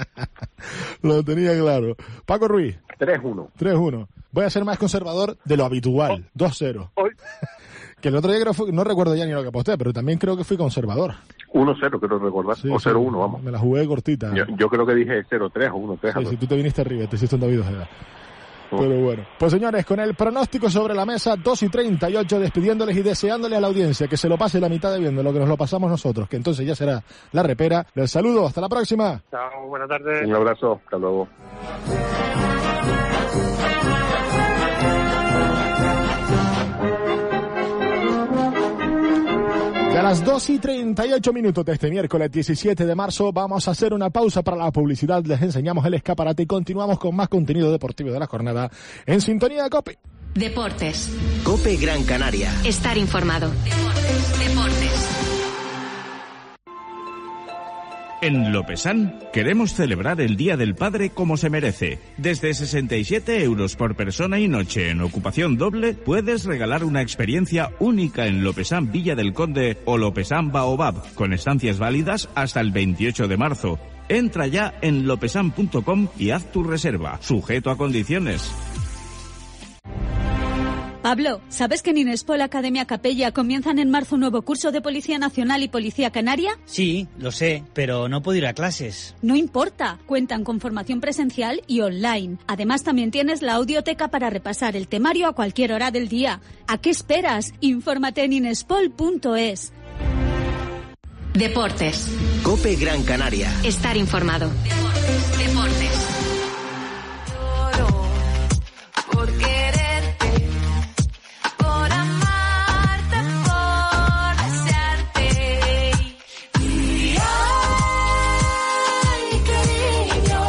Lo tenía claro. Paco Ruiz. tres uno. tres uno. Voy a ser más conservador de lo habitual. Oh. dos cero. Oh. Que el otro día creo fue, no recuerdo ya ni lo que aposté, pero también creo que fui conservador. uno cero creo recordar, sí, o cero uno, sí, vamos. Me la jugué cortita. Yo, yo creo que dije cero tres o uno tres. Sí, si tú te viniste arriba, te hiciste un David Ojeda. Oh. Pero bueno, pues señores, con el pronóstico sobre la mesa, dos y treinta y ocho, despidiéndoles y deseándoles a la audiencia que se lo pase la mitad de viendo lo que nos lo pasamos nosotros, que entonces ya será la repera. Les saludo, hasta la próxima. Chao, buenas tardes. Un abrazo, hasta luego. A las dos y treinta y ocho minutos de este miércoles diecisiete de marzo vamos a hacer una pausa para la publicidad, les enseñamos el escaparate y continuamos con más contenido deportivo de la jornada en sintonía de COPE. Deportes. COPE Gran Canaria. Estar informado. Deportes. Deportes. En Lopesan queremos celebrar el Día del Padre como se merece. Desde sesenta y siete euros por persona y noche en ocupación doble puedes regalar una experiencia única en Lopesan Villa del Conde o Lopesan Baobab, con estancias válidas hasta el veintiocho de marzo. Entra ya en lopesan punto com y haz tu reserva, sujeto a condiciones. Pablo, ¿sabes que en Inespol Academia Capella comienzan en marzo un nuevo curso de Policía Nacional y Policía Canaria? Sí, lo sé, pero no puedo ir a clases. No importa, cuentan con formación presencial y online. Además, también tienes la audioteca para repasar el temario a cualquier hora del día. ¿A qué esperas? Infórmate en inespol punto es. Deportes. COPE Gran Canaria. Estar informado. Deportes. Deportes. Por quererte, por amarte, por desearte. Y ay, cariño,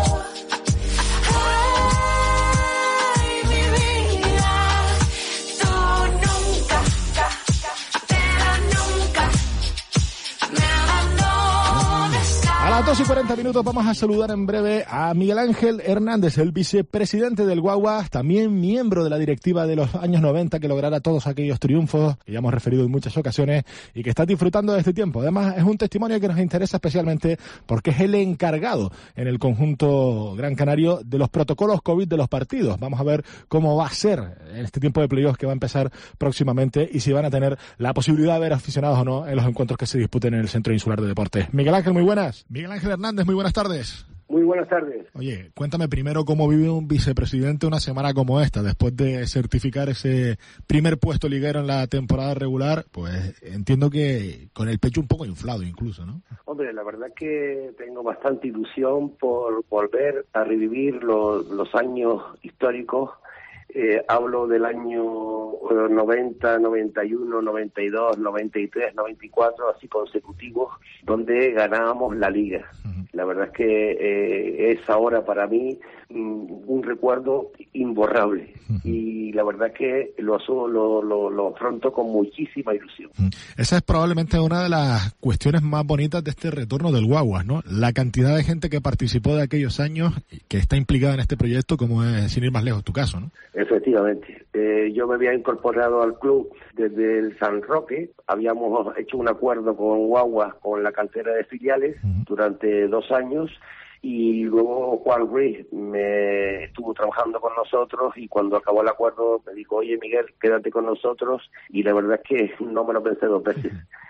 ay, mi vida, tú nunca, pero nunca me abandones. A las dos y cuarenta minutos vamos a saludar en breve a Miguel Ángel Hernández, el vicepresidente del Guaguas, también miembro de la directiva de los años noventa que lograra todos aquellos triunfos que ya hemos referido en muchas ocasiones y que está disfrutando de este tiempo. Además, es un testimonio que nos interesa especialmente porque es el encargado en el conjunto Gran Canario de los protocolos COVID de los partidos. Vamos a ver cómo va a ser en este tiempo de playoffs que va a empezar próximamente y si van a tener la posibilidad de ver aficionados o no en los encuentros que se disputen en el Centro Insular de Deportes. Miguel Ángel, muy buenas. Miguel Ángel Hernández, muy buenas tardes. Muy buenas tardes. Oye, cuéntame primero cómo vive un vicepresidente una semana como esta, después de certificar ese primer puesto liguero en la temporada regular, pues entiendo que con el pecho un poco inflado incluso, ¿no? Hombre, la verdad que tengo bastante ilusión por volver a revivir los, los años históricos. Eh, hablo del año noventa, noventa y uno, noventa y dos, noventa y tres, noventa y cuatro, así consecutivos, donde ganábamos la liga. Uh-huh. La verdad es que eh, es ahora para mí um, un recuerdo imborrable. Uh-huh. Y la verdad es que lo, lo, lo, lo afronto con muchísima ilusión. Uh-huh. Esa es probablemente una de las cuestiones más bonitas de este retorno del Guaguas, ¿no? La cantidad de gente que participó de aquellos años, que está implicada en este proyecto, como es, sin ir más lejos, tu caso, ¿no? Efectivamente. Eh, yo me había incorporado al club desde el San Roque. Habíamos hecho un acuerdo con Guaguas, con la cantera de filiales, uh-huh. durante dos años. Y luego Juan Ruiz me estuvo trabajando con nosotros y cuando acabó el acuerdo me dijo, oye Miguel, quédate con nosotros. Y la verdad es que no me lo pensé dos veces.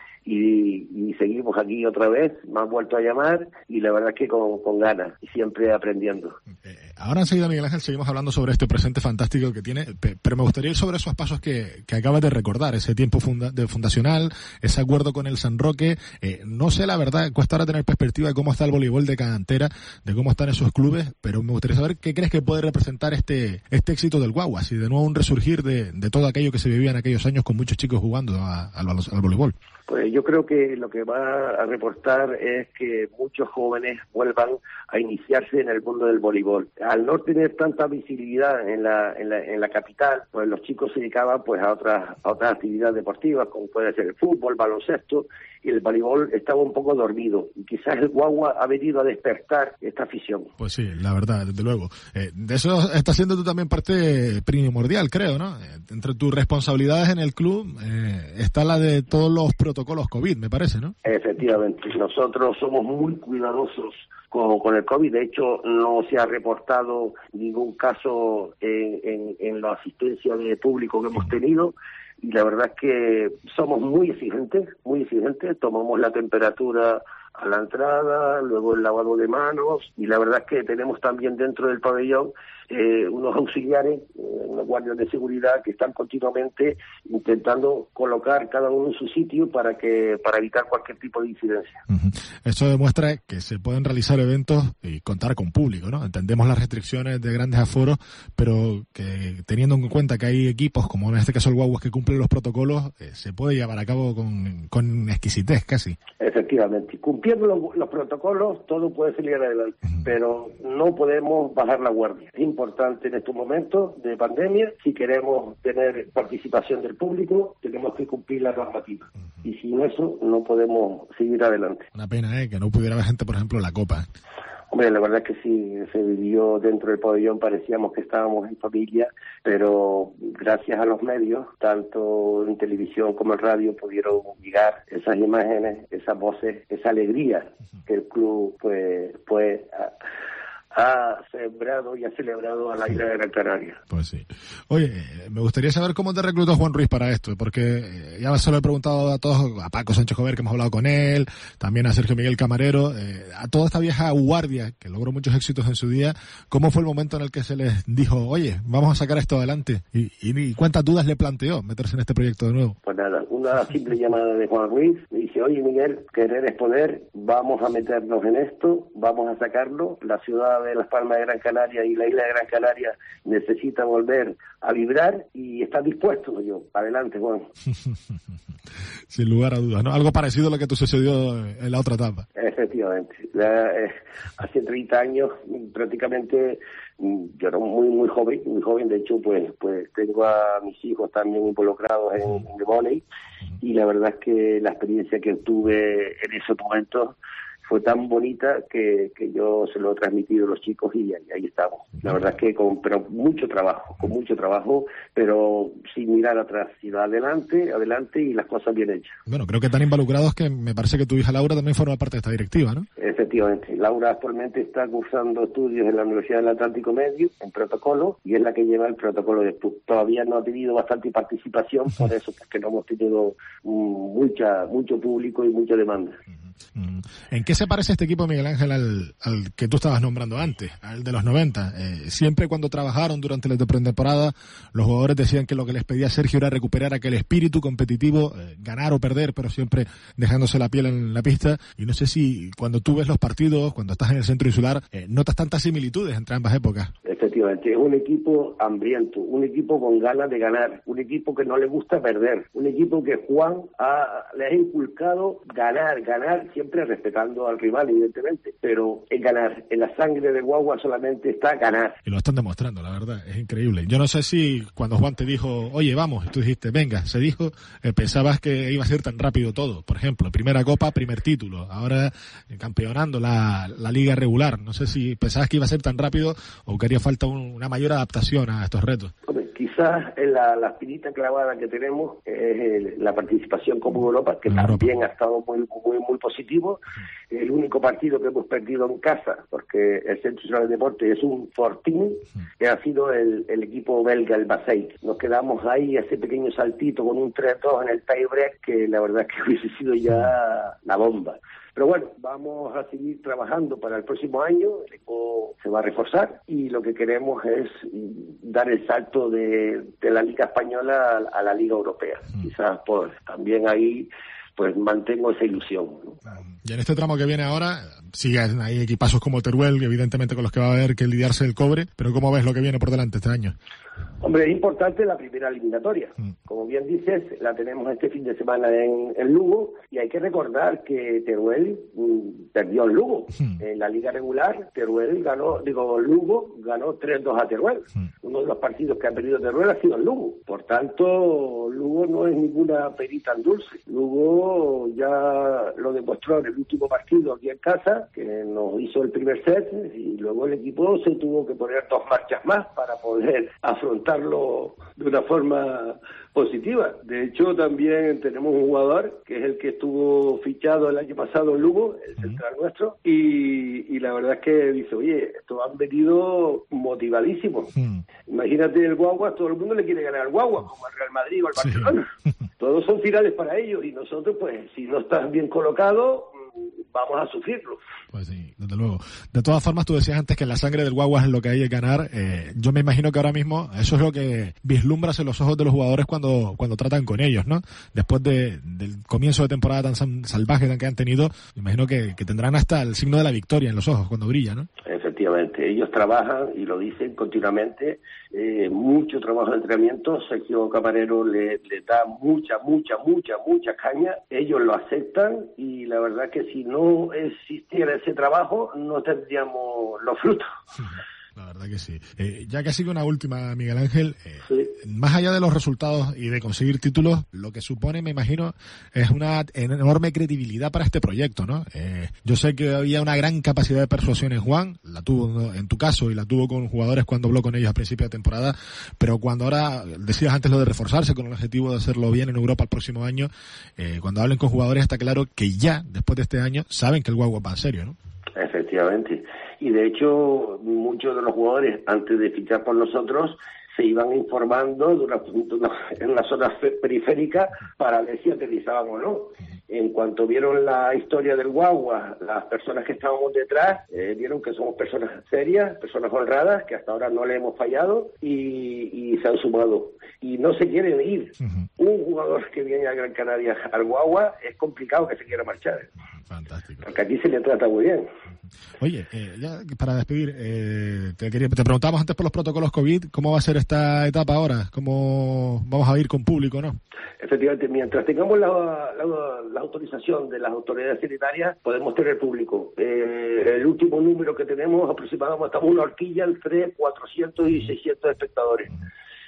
Y, y seguimos aquí otra vez, me han vuelto a llamar y la verdad es que con, con ganas y siempre aprendiendo. Eh, ahora enseguida, Miguel Ángel, seguimos hablando sobre este presente fantástico que tiene, pero me gustaría ir sobre esos pasos que, que acabas de recordar, ese tiempo funda, de fundacional, ese acuerdo con el San Roque. Eh, no sé, la verdad, cuesta ahora tener perspectiva de cómo está el voleibol de cantera, de cómo están esos clubes, pero me gustaría saber qué crees que puede representar este este éxito del Guaguas y de nuevo un resurgir de, de todo aquello que se vivía en aquellos años con muchos chicos jugando a, al, al voleibol. Pues yo creo que lo que va a reportar es que muchos jóvenes vuelvan a iniciarse en el mundo del voleibol. Al no tener tanta visibilidad en la, en la, en la capital, pues los chicos se dedicaban pues a otras, a otras actividades deportivas, como puede ser el fútbol, baloncesto, y el voleibol estaba un poco dormido. Y quizás el Guagua ha venido a despertar esta afición. Pues sí, la verdad, desde luego. Eh, de eso está siendo tú también parte primordial, creo, ¿no? Eh, entre tus responsabilidades en el club eh, está la de todos los protocolos COVID, me parece, ¿no? Efectivamente. Nosotros somos muy cuidadosos con, con el COVID. De hecho, no se ha reportado ningún caso en, en, en la asistencia de público que hemos tenido. Y la verdad es que somos muy exigentes, muy exigentes. Tomamos la temperatura a la entrada, luego el lavado de manos, y la verdad es que tenemos también dentro del pabellón eh, unos auxiliares, eh, unos guardias de seguridad que están continuamente intentando colocar cada uno en su sitio para que para evitar cualquier tipo de incidencia. Uh-huh. Esto demuestra que se pueden realizar eventos y contar con público, ¿no? Entendemos las restricciones de grandes aforos, pero que teniendo en cuenta que hay equipos, como en este caso el Guaguas, que cumplen los protocolos, eh, se puede llevar a cabo con, con exquisitez casi. Efectivamente. Cumpliendo los, los protocolos, todo puede salir adelante, uh-huh. pero no podemos bajar la guardia. Es importante en estos momentos de pandemia, si queremos tener participación del público, tenemos que cumplir la normativa. Uh-huh. Y sin eso no podemos seguir adelante. Una pena, ¿eh? Que no pudiera haber gente, por ejemplo, en la Copa. Hombre, la verdad es que sí, se vivió dentro del pabellón, parecíamos que estábamos en familia, pero gracias a los medios, tanto en televisión como en radio, pudieron llegar esas imágenes, esas voces, esa alegría que el club pues, pues ha, ha sembrado y ha celebrado a la isla de Gran Canaria. Pues sí. Oye, me gustaría saber cómo te reclutó Juan Ruiz para esto, porque ya se lo he preguntado a todos, a Paco Sánchez Jover, que hemos hablado con él, también a Sergio Miguel Camarero, eh, a toda esta vieja guardia que logró muchos éxitos en su día. ¿Cómo fue el momento en el que se les dijo, oye, vamos a sacar esto adelante? ¿Y, y, y cuántas dudas le planteó meterse en este proyecto de nuevo? Pues nada, una simple llamada de Juan Ruiz, me dice, oye Miguel, querer es poder, vamos a meternos en esto, vamos a sacarlo, la ciudad de Las Palmas de Gran Canaria y la isla de Gran Canaria necesita volver a vibrar y está dispuesto. Yo, adelante, Juan. Sin lugar a dudas, ¿no? Algo parecido a lo que te sucedió en la otra etapa. Efectivamente. La, eh, hace treinta años prácticamente yo era muy muy joven, muy joven, de hecho pues pues tengo a mis hijos también involucrados en, en el vóley y la verdad es que la experiencia que tuve en esos momentos fue tan bonita que, que yo se lo he transmitido a los chicos y ahí, ahí estamos. La verdad es que con pero mucho trabajo, con mucho trabajo, pero sin mirar atrás, sino adelante, adelante y las cosas bien hechas. Bueno, creo que tan involucrados que me parece que tu hija Laura también forma parte de esta directiva, ¿no? Efectivamente. Laura actualmente está cursando estudios en la Universidad del Atlántico Medio, en protocolo, y es la que lleva el protocolo de P U C. Todavía no ha tenido bastante participación, por eso, porque no hemos tenido um, mucha mucho público y mucha demanda. ¿En qué se parece este equipo, Miguel Ángel, al, al que tú estabas nombrando antes, al de los noventa? Eh, siempre cuando trabajaron durante la pretemporada, los jugadores decían que lo que les pedía Sergio era recuperar aquel espíritu competitivo, eh, ganar o perder, pero siempre dejándose la piel en la pista. Y no sé si cuando tú ves los partidos, cuando estás en el centro insular, eh, notas tantas similitudes entre ambas épocas. Efectivamente, es un equipo hambriento, un equipo con ganas de ganar, un equipo que no le gusta perder, un equipo que Juan ha, le ha inculcado ganar, ganar, siempre respetando al rival, evidentemente, pero es ganar. En la sangre de Guagua solamente está ganar. Y lo están demostrando, la verdad, es increíble. Yo no sé si cuando Juan te dijo, oye, vamos, y tú dijiste, venga, se dijo, eh, pensabas que iba a ser tan rápido todo. Por ejemplo, primera copa, primer título, ahora eh, campeonando la, la liga regular. No sé si pensabas que iba a ser tan rápido o que haría falta un, una mayor adaptación a estos retos. Hombre, quizás en la, la espinita clavada que tenemos es eh, la participación Copa Europa, que Europa. También ha estado muy, muy, muy positivo. Sí. El único partido que hemos perdido en casa, porque el Centro Nacional de Deporte es un fortín, sí. que ha sido el, el equipo belga, el Baseit. Nos quedamos ahí, ese pequeño saltito con un tres dos en el tie-break, que la verdad es que hubiese sido ya la bomba. Pero bueno, vamos a seguir trabajando para el próximo año, el equipo se va a reforzar y lo que queremos es dar el salto de, de la Liga Española a, a la Liga Europea. Mm. Quizás pues también ahí pues mantengo esa ilusión, ¿no? Y en este tramo que viene ahora, siguen ahí equipazos como Teruel, evidentemente con los que va a haber que lidiarse el cobre, pero ¿cómo ves lo que viene por delante este año? Hombre, es importante la primera eliminatoria. Mm. Como bien dices, la tenemos este fin de semana en, en Lugo, y hay que recordar que Teruel mm, perdió en Lugo. Mm. En la liga regular, Teruel ganó, digo, Lugo ganó tres dos a Teruel. Mm. Uno de los partidos que ha perdido Teruel ha sido en Lugo. Por tanto, Lugo no es ninguna perita en dulce. Lugo ya lo demostró en el último partido aquí en casa, que nos hizo el primer set, y luego el equipo se tuvo que poner dos marchas más para poder afrontarlo de una forma positiva. De hecho, también tenemos un jugador que es el que estuvo fichado el año pasado en Lugo, el central uh-huh. nuestro, y, y la verdad es que dice, oye, estos han venido motivadísimos. Uh-huh. Imagínate el Guagua, todo el mundo le quiere ganar al Guagua, como al Real Madrid o al Barcelona. Sí. Todos son finales para ellos, y nosotros, pues, si no están bien colocados, vamos a sufrirlo. Pues sí, desde luego. De todas formas, tú decías antes que la sangre del Guagua es lo que hay que ganar. Eh, yo me imagino que ahora mismo eso es lo que vislumbras en los ojos de los jugadores cuando cuando tratan con ellos, ¿no? Después de, del comienzo de temporada tan salvaje que han tenido, me imagino que, que tendrán hasta el signo de la victoria en los ojos cuando brilla, ¿no? Efectivamente, ellos trabajan y lo dicen continuamente, eh, mucho trabajo de entrenamiento. Sergio Camarero le, le da mucha, mucha, mucha, mucha caña. Ellos lo aceptan, y la verdad que si no existiera ese trabajo no tendríamos los frutos. Sí, la verdad que sí. Eh, ya que ha sido una última, Miguel Ángel, eh, sí. más allá de los resultados y de conseguir títulos, lo que supone, me imagino, es una enorme credibilidad para este proyecto, ¿no? Eh, yo sé que había una gran capacidad de persuasión en Juan, la tuvo, ¿no?, en tu caso, y la tuvo con jugadores cuando habló con ellos a principio de temporada, pero cuando ahora, decías antes lo de reforzarse con el objetivo de hacerlo bien en Europa el próximo año, eh, cuando hablen con jugadores está claro que ya, después de este año, saben que el Guagua va en serio, ¿no? Efectivamente. Y de hecho, muchos de los jugadores, antes de fichar por nosotros, se iban informando de una, de una, en la zona periférica para ver si aterrizaban o no. En cuanto vieron la historia del Guagua, las personas que estábamos detrás, eh, vieron que somos personas serias, personas honradas, que hasta ahora no le hemos fallado, y, y se han sumado. Y no se quieren ir. Uh-huh. Un jugador que viene a Gran Canaria al Guagua, es complicado que se quiera marchar. Fantástico. Porque aquí se le trata muy bien. Oye, eh, ya para despedir, eh, te, quería, te preguntábamos antes por los protocolos COVID, ¿cómo va a ser esta etapa ahora? ¿Cómo vamos a ir con público, no? Efectivamente, mientras tengamos la, la, la autorización de las autoridades sanitarias, podemos tener público. Eh, el último número que tenemos, aproximadamente, estamos en una horquilla entre cuatrocientos y seiscientos espectadores.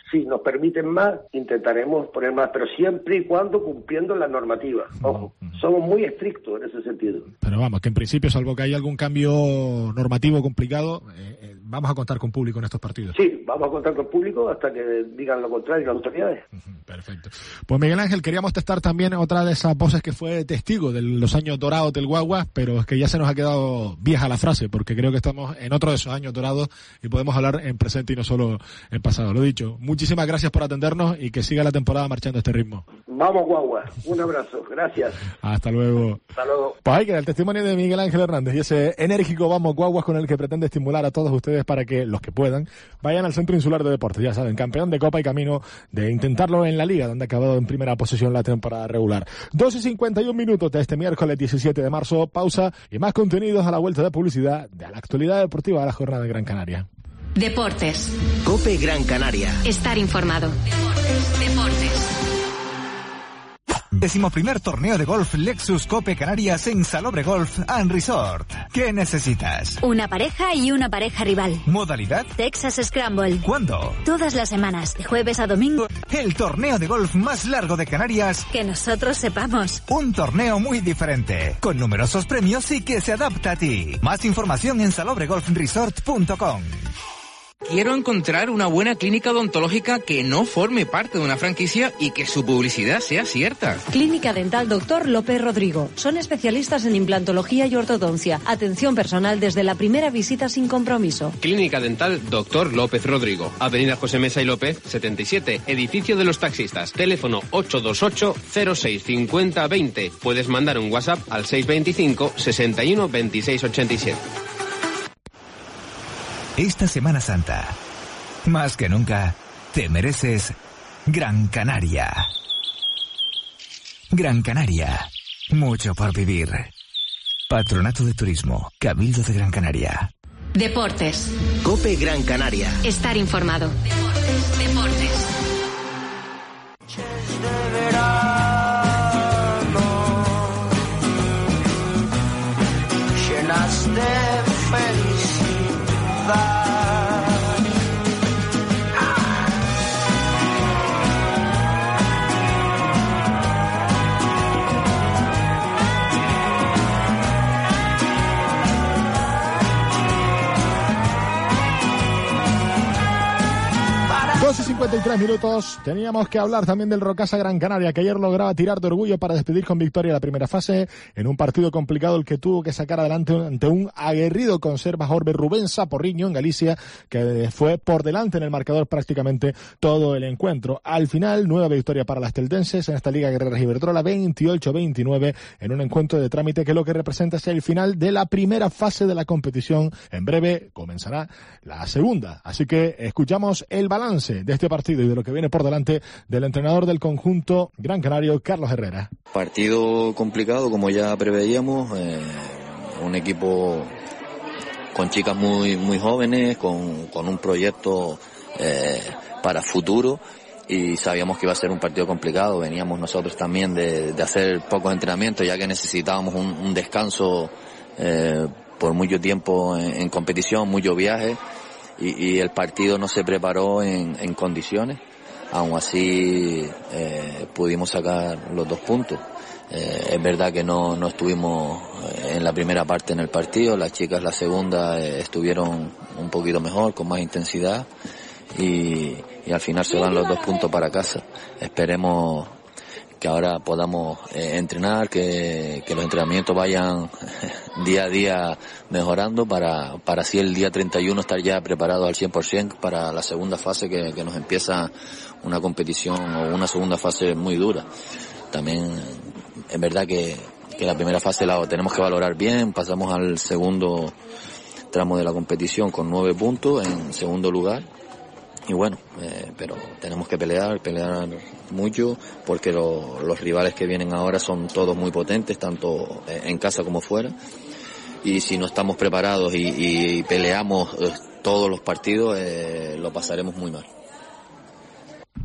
si nos permiten más, intentaremos poner más, pero siempre y cuando cumpliendo la normativa. Ojo, somos muy estrictos en ese sentido. Pero vamos, que en principio, salvo que haya algún cambio normativo complicado, eh, eh, vamos a contar con público en estos partidos. Sí, vamos a contar con público hasta que digan lo contrario las autoridades. Perfecto. Pues Miguel Ángel, queríamos testar también otra de esas voces que fue testigo de los años dorados del Guaguas, pero es que ya se nos ha quedado vieja la frase, porque creo que estamos en otro de esos años dorados y podemos hablar en presente y no solo en pasado. Lo dicho, muchísimas gracias por atendernos y que siga la temporada marchando a este ritmo. Vamos, Guaguas. Un abrazo. Gracias. Hasta luego. Hasta luego. Pues ahí queda el testimonio de Miguel Ángel Hernández y ese enérgico Vamos Guaguas con el que pretende estimular a todos ustedes para que, los que puedan, vayan al Centro Insular de Deportes. Ya saben, campeón de Copa y camino de intentarlo en la Liga, donde ha acabado en primera posición la temporada regular. dos y cincuenta y un minutos de este miércoles diecisiete de marzo. Pausa y más contenidos a la vuelta de publicidad de la actualidad deportiva de la jornada de Gran Canaria. Deportes. COPE Gran Canaria. Estar informado. Deportes. Deportes. Décimo primer torneo de golf Lexus Cope Canarias en Salobre Golf and Resort. ¿Qué necesitas? Una pareja y una pareja rival. ¿Modalidad? Texas Scramble. ¿Cuándo? Todas las semanas, de jueves a domingo. El torneo de golf más largo de Canarias. Que nosotros sepamos. Un torneo muy diferente, con numerosos premios y que se adapta a ti. Más información en salobre golf resort punto com. Quiero encontrar una buena clínica odontológica que no forme parte de una franquicia y que su publicidad sea cierta. Clínica Dental Doctor López Rodrigo. Son especialistas en implantología y ortodoncia. Atención personal desde la primera visita sin compromiso. Clínica Dental Doctor López Rodrigo. Avenida José Mesa y López, setenta y siete. Edificio de los Taxistas. Teléfono ocho dos ocho, cero seis cinco cero dos cero. Puedes mandar un WhatsApp al seis veinticinco, sesenta y uno, veintiséis ochenta y siete. Esta Semana Santa, más que nunca, te mereces Gran Canaria. Gran Canaria, mucho por vivir. Patronato de Turismo, Cabildo de Gran Canaria. Deportes. COPE Gran Canaria. Estar informado. Deportes. Deportes. Llenas de felicidad. dos y cincuenta y tres minutos. Teníamos que hablar también del Rocasa Gran Canaria, que ayer lograba tirar de orgullo para despedir con victoria la primera fase en un partido complicado el que tuvo que sacar adelante ante un aguerrido conserva Orbe Rubén Saporriño en Galicia, que fue por delante en el marcador prácticamente todo el encuentro. Al final, nueva victoria para las teldenses en esta Liga Guerreras Iberdrola, veintiocho veintinueve, en un encuentro de trámite que lo que representa es el final de la primera fase de la competición. En breve comenzará la segunda. Así que escuchamos el balance de este partido y de lo que viene por delante del entrenador del conjunto gran canario, Carlos Herrera. Partido complicado, como ya preveíamos, eh, un equipo con chicas muy muy jóvenes, con, con un proyecto eh, para futuro, y sabíamos que iba a ser un partido complicado. Veníamos nosotros también de, de hacer pocos entrenamientos, ya que necesitábamos un, un descanso eh, por mucho tiempo en, en competición, mucho viaje. Y, y el partido no se preparó en, en condiciones. Aún así eh, pudimos sacar los dos puntos. Eh, es verdad que no, no estuvimos en la primera parte en el partido. Las chicas la segunda eh, estuvieron un poquito mejor, con más intensidad, y, y al final se van los dos puntos para casa. Esperemos que ahora podamos eh, entrenar, que, que los entrenamientos vayan día a día mejorando para, para así el día treinta y uno estar ya preparado al cien por ciento para la segunda fase, que, que nos empieza una competición o una segunda fase muy dura. También es verdad que, que la primera fase la tenemos que valorar bien. Pasamos al segundo tramo de la competición con nueve puntos en segundo lugar. Y bueno, eh, pero tenemos que pelear, pelear mucho, porque lo, los rivales que vienen ahora son todos muy potentes, tanto en casa como fuera. Y si no estamos preparados y, y peleamos eh, todos los partidos, eh, lo pasaremos muy mal.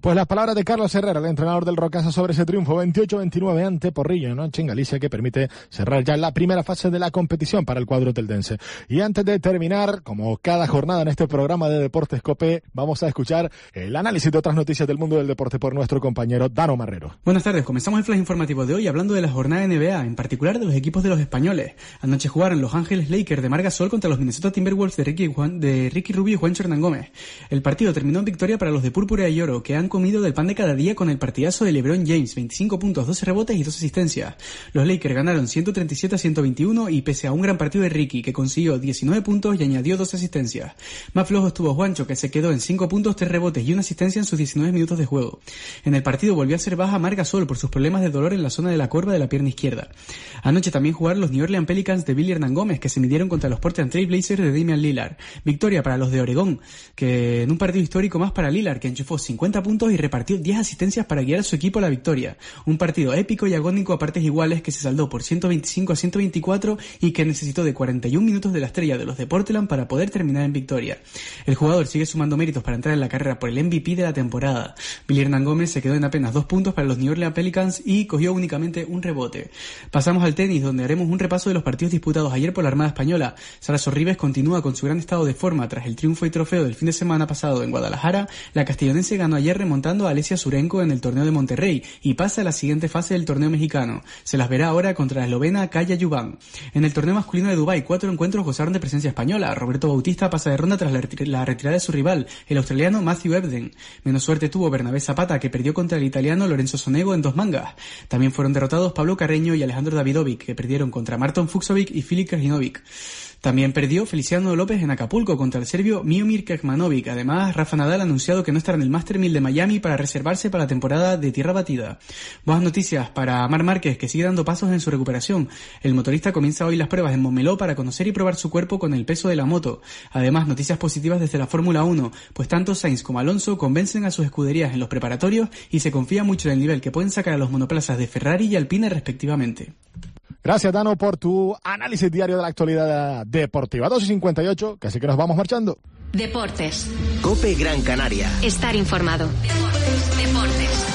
Pues las palabras de Carlos Herrera, el entrenador del Rocasa, sobre ese triunfo veintiocho veintinueve ante Porrillo, noche en Galicia, que permite cerrar ya la primera fase de la competición para el cuadro teldense. Y antes de terminar, como cada jornada en este programa de Deportes COPE, vamos a escuchar el análisis de otras noticias del mundo del deporte por nuestro compañero Dano Marrero. Buenas tardes, comenzamos el flash informativo de hoy hablando de la jornada N B A, en particular de los equipos de los españoles. Anoche jugaron Los Ángeles Lakers de Marc Gasol contra los Minnesota Timberwolves de Ricky, Juan, de Ricky Rubio y Juancho Hernán Gómez. El partido terminó en victoria para los de púrpura y oro, que han comido del pan de cada día con el partidazo de LeBron James, veinticinco puntos, doce rebotes y dos asistencias. Los Lakers ganaron ciento treinta y siete a ciento veintiuno y pese a un gran partido de Ricky, que consiguió diecinueve puntos y añadió dos asistencias. Más flojo estuvo Juancho, que se quedó en cinco puntos, tres rebotes y una asistencia en sus diecinueve minutos de juego. En el partido volvió a ser baja Marc Gasol por sus problemas de dolor en la zona de la corva de la pierna izquierda. Anoche también jugaron los New Orleans Pelicans de Billy Hernán Gómez, que se midieron contra los Portland Trail Blazers de Damian Lillard. Victoria para los de Oregón, que en un partido histórico más para Lillard, que enchufó cincuenta puntos y repartió diez asistencias para guiar a su equipo a la victoria. Un partido épico y agónico a partes iguales, que se saldó por ciento veinticinco a ciento veinticuatro y que necesitó de cuarenta y un minutos de la estrella de los de Portland para poder terminar en victoria. El jugador sigue sumando méritos para entrar en la carrera por el M V P de la temporada. Billy Hernán Gómez se quedó en apenas dos puntos para los New Orleans Pelicans y cogió únicamente un rebote. Pasamos al tenis, donde haremos un repaso de los partidos disputados ayer por la Armada Española. Sara Sorribes continúa con su gran estado de forma tras el triunfo y trofeo del fin de semana pasado en Guadalajara. La castellonense ganó ayer remontando a Alesia Surenko en el torneo de Monterrey y pasa a la siguiente fase del torneo mexicano. Se las verá ahora contra la eslovena Kaya Yuban. En el torneo masculino de Dubái, cuatro encuentros gozaron de presencia española. Roberto Bautista pasa de ronda tras la, retir- la retirada de su rival, el australiano Matthew Ebden. Menos suerte tuvo Bernabé Zapata, que perdió contra el italiano Lorenzo Sonego en dos mangas. También fueron derrotados Pablo Carreño y Alejandro Davidovic, que perdieron contra Marton Fucsovic y Filip Krajinovic. También perdió Feliciano López en Acapulco contra el serbio Miomir Kekmanovic. Además, Rafa Nadal ha anunciado que no estará en el Master mil de Miami para reservarse para la temporada de tierra batida. Buenas noticias para Marc Márquez, que sigue dando pasos en su recuperación. El motorista comienza hoy las pruebas en Montmeló para conocer y probar su cuerpo con el peso de la moto. Además, noticias positivas desde la Fórmula uno, pues tanto Sainz como Alonso convencen a sus escuderías en los preparatorios y se confía mucho en el nivel que pueden sacar a los monoplazas de Ferrari y Alpine respectivamente. Gracias, Dano, por tu análisis diario de la actualidad deportiva. dos y cincuenta y ocho, casi que nos vamos marchando. Deportes. COPE Gran Canaria. Estar informado. Deportes. Deportes.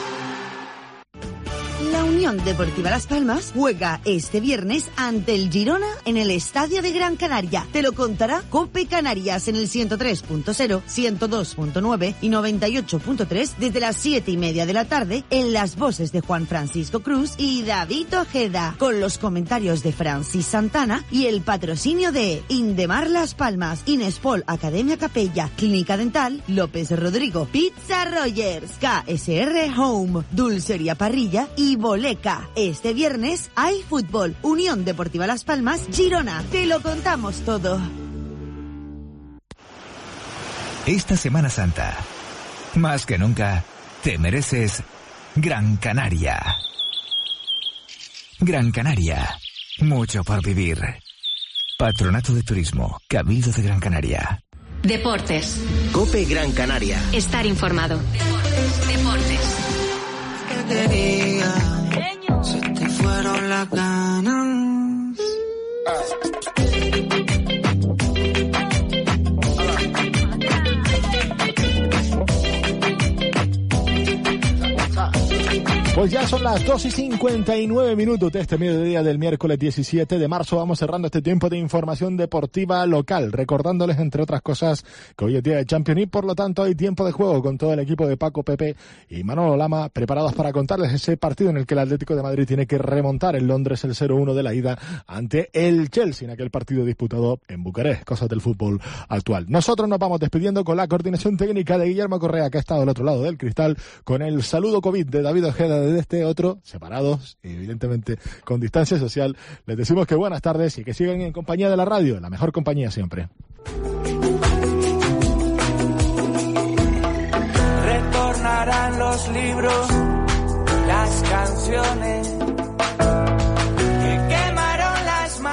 La Unión Deportiva Las Palmas juega este viernes ante el Girona en el Estadio de Gran Canaria. Te lo contará COPE Canarias en el ciento tres punto cero, ciento dos punto nueve y noventa y ocho punto tres desde las siete y media de la tarde en las voces de Juan Francisco Cruz y David Ojeda, con los comentarios de Francis Santana y el patrocinio de Indemar Las Palmas, Inespol Academia Capella, Clínica Dental, López Rodrigo, Pizza Rogers, K S R Home, Dulcería Parrilla y Boleca. Este viernes hay fútbol. Unión Deportiva Las Palmas, Girona. Te lo contamos todo. Esta Semana Santa, más que nunca, te mereces Gran Canaria. Gran Canaria. Mucho por vivir. Patronato de Turismo, Cabildo de Gran Canaria. Deportes. COPE Gran Canaria. Estar informado. Deportes. Deportes. Que te diga, se te fueron las ganas. Pues ya son las dos y cincuenta y nueve minutos de este mediodía del miércoles diecisiete de marzo. Vamos cerrando este tiempo de información deportiva local, recordándoles, entre otras cosas, que hoy es día de Champions League, por lo tanto hay tiempo de juego con todo el equipo de Paco Pepe y Manolo Lama preparados para contarles ese partido en el que el Atlético de Madrid tiene que remontar en Londres el cero uno de la ida ante el Chelsea en aquel partido disputado en Bucarest, cosas del fútbol actual. Nosotros nos vamos despidiendo con la coordinación técnica de Guillermo Correa, que ha estado al otro lado del cristal, con el saludo COVID de David Ojeda de este otro, separados, evidentemente con distancia social. Les decimos que buenas tardes y que sigan en compañía de la radio, la mejor compañía siempre. Retornarán los libros, las canciones.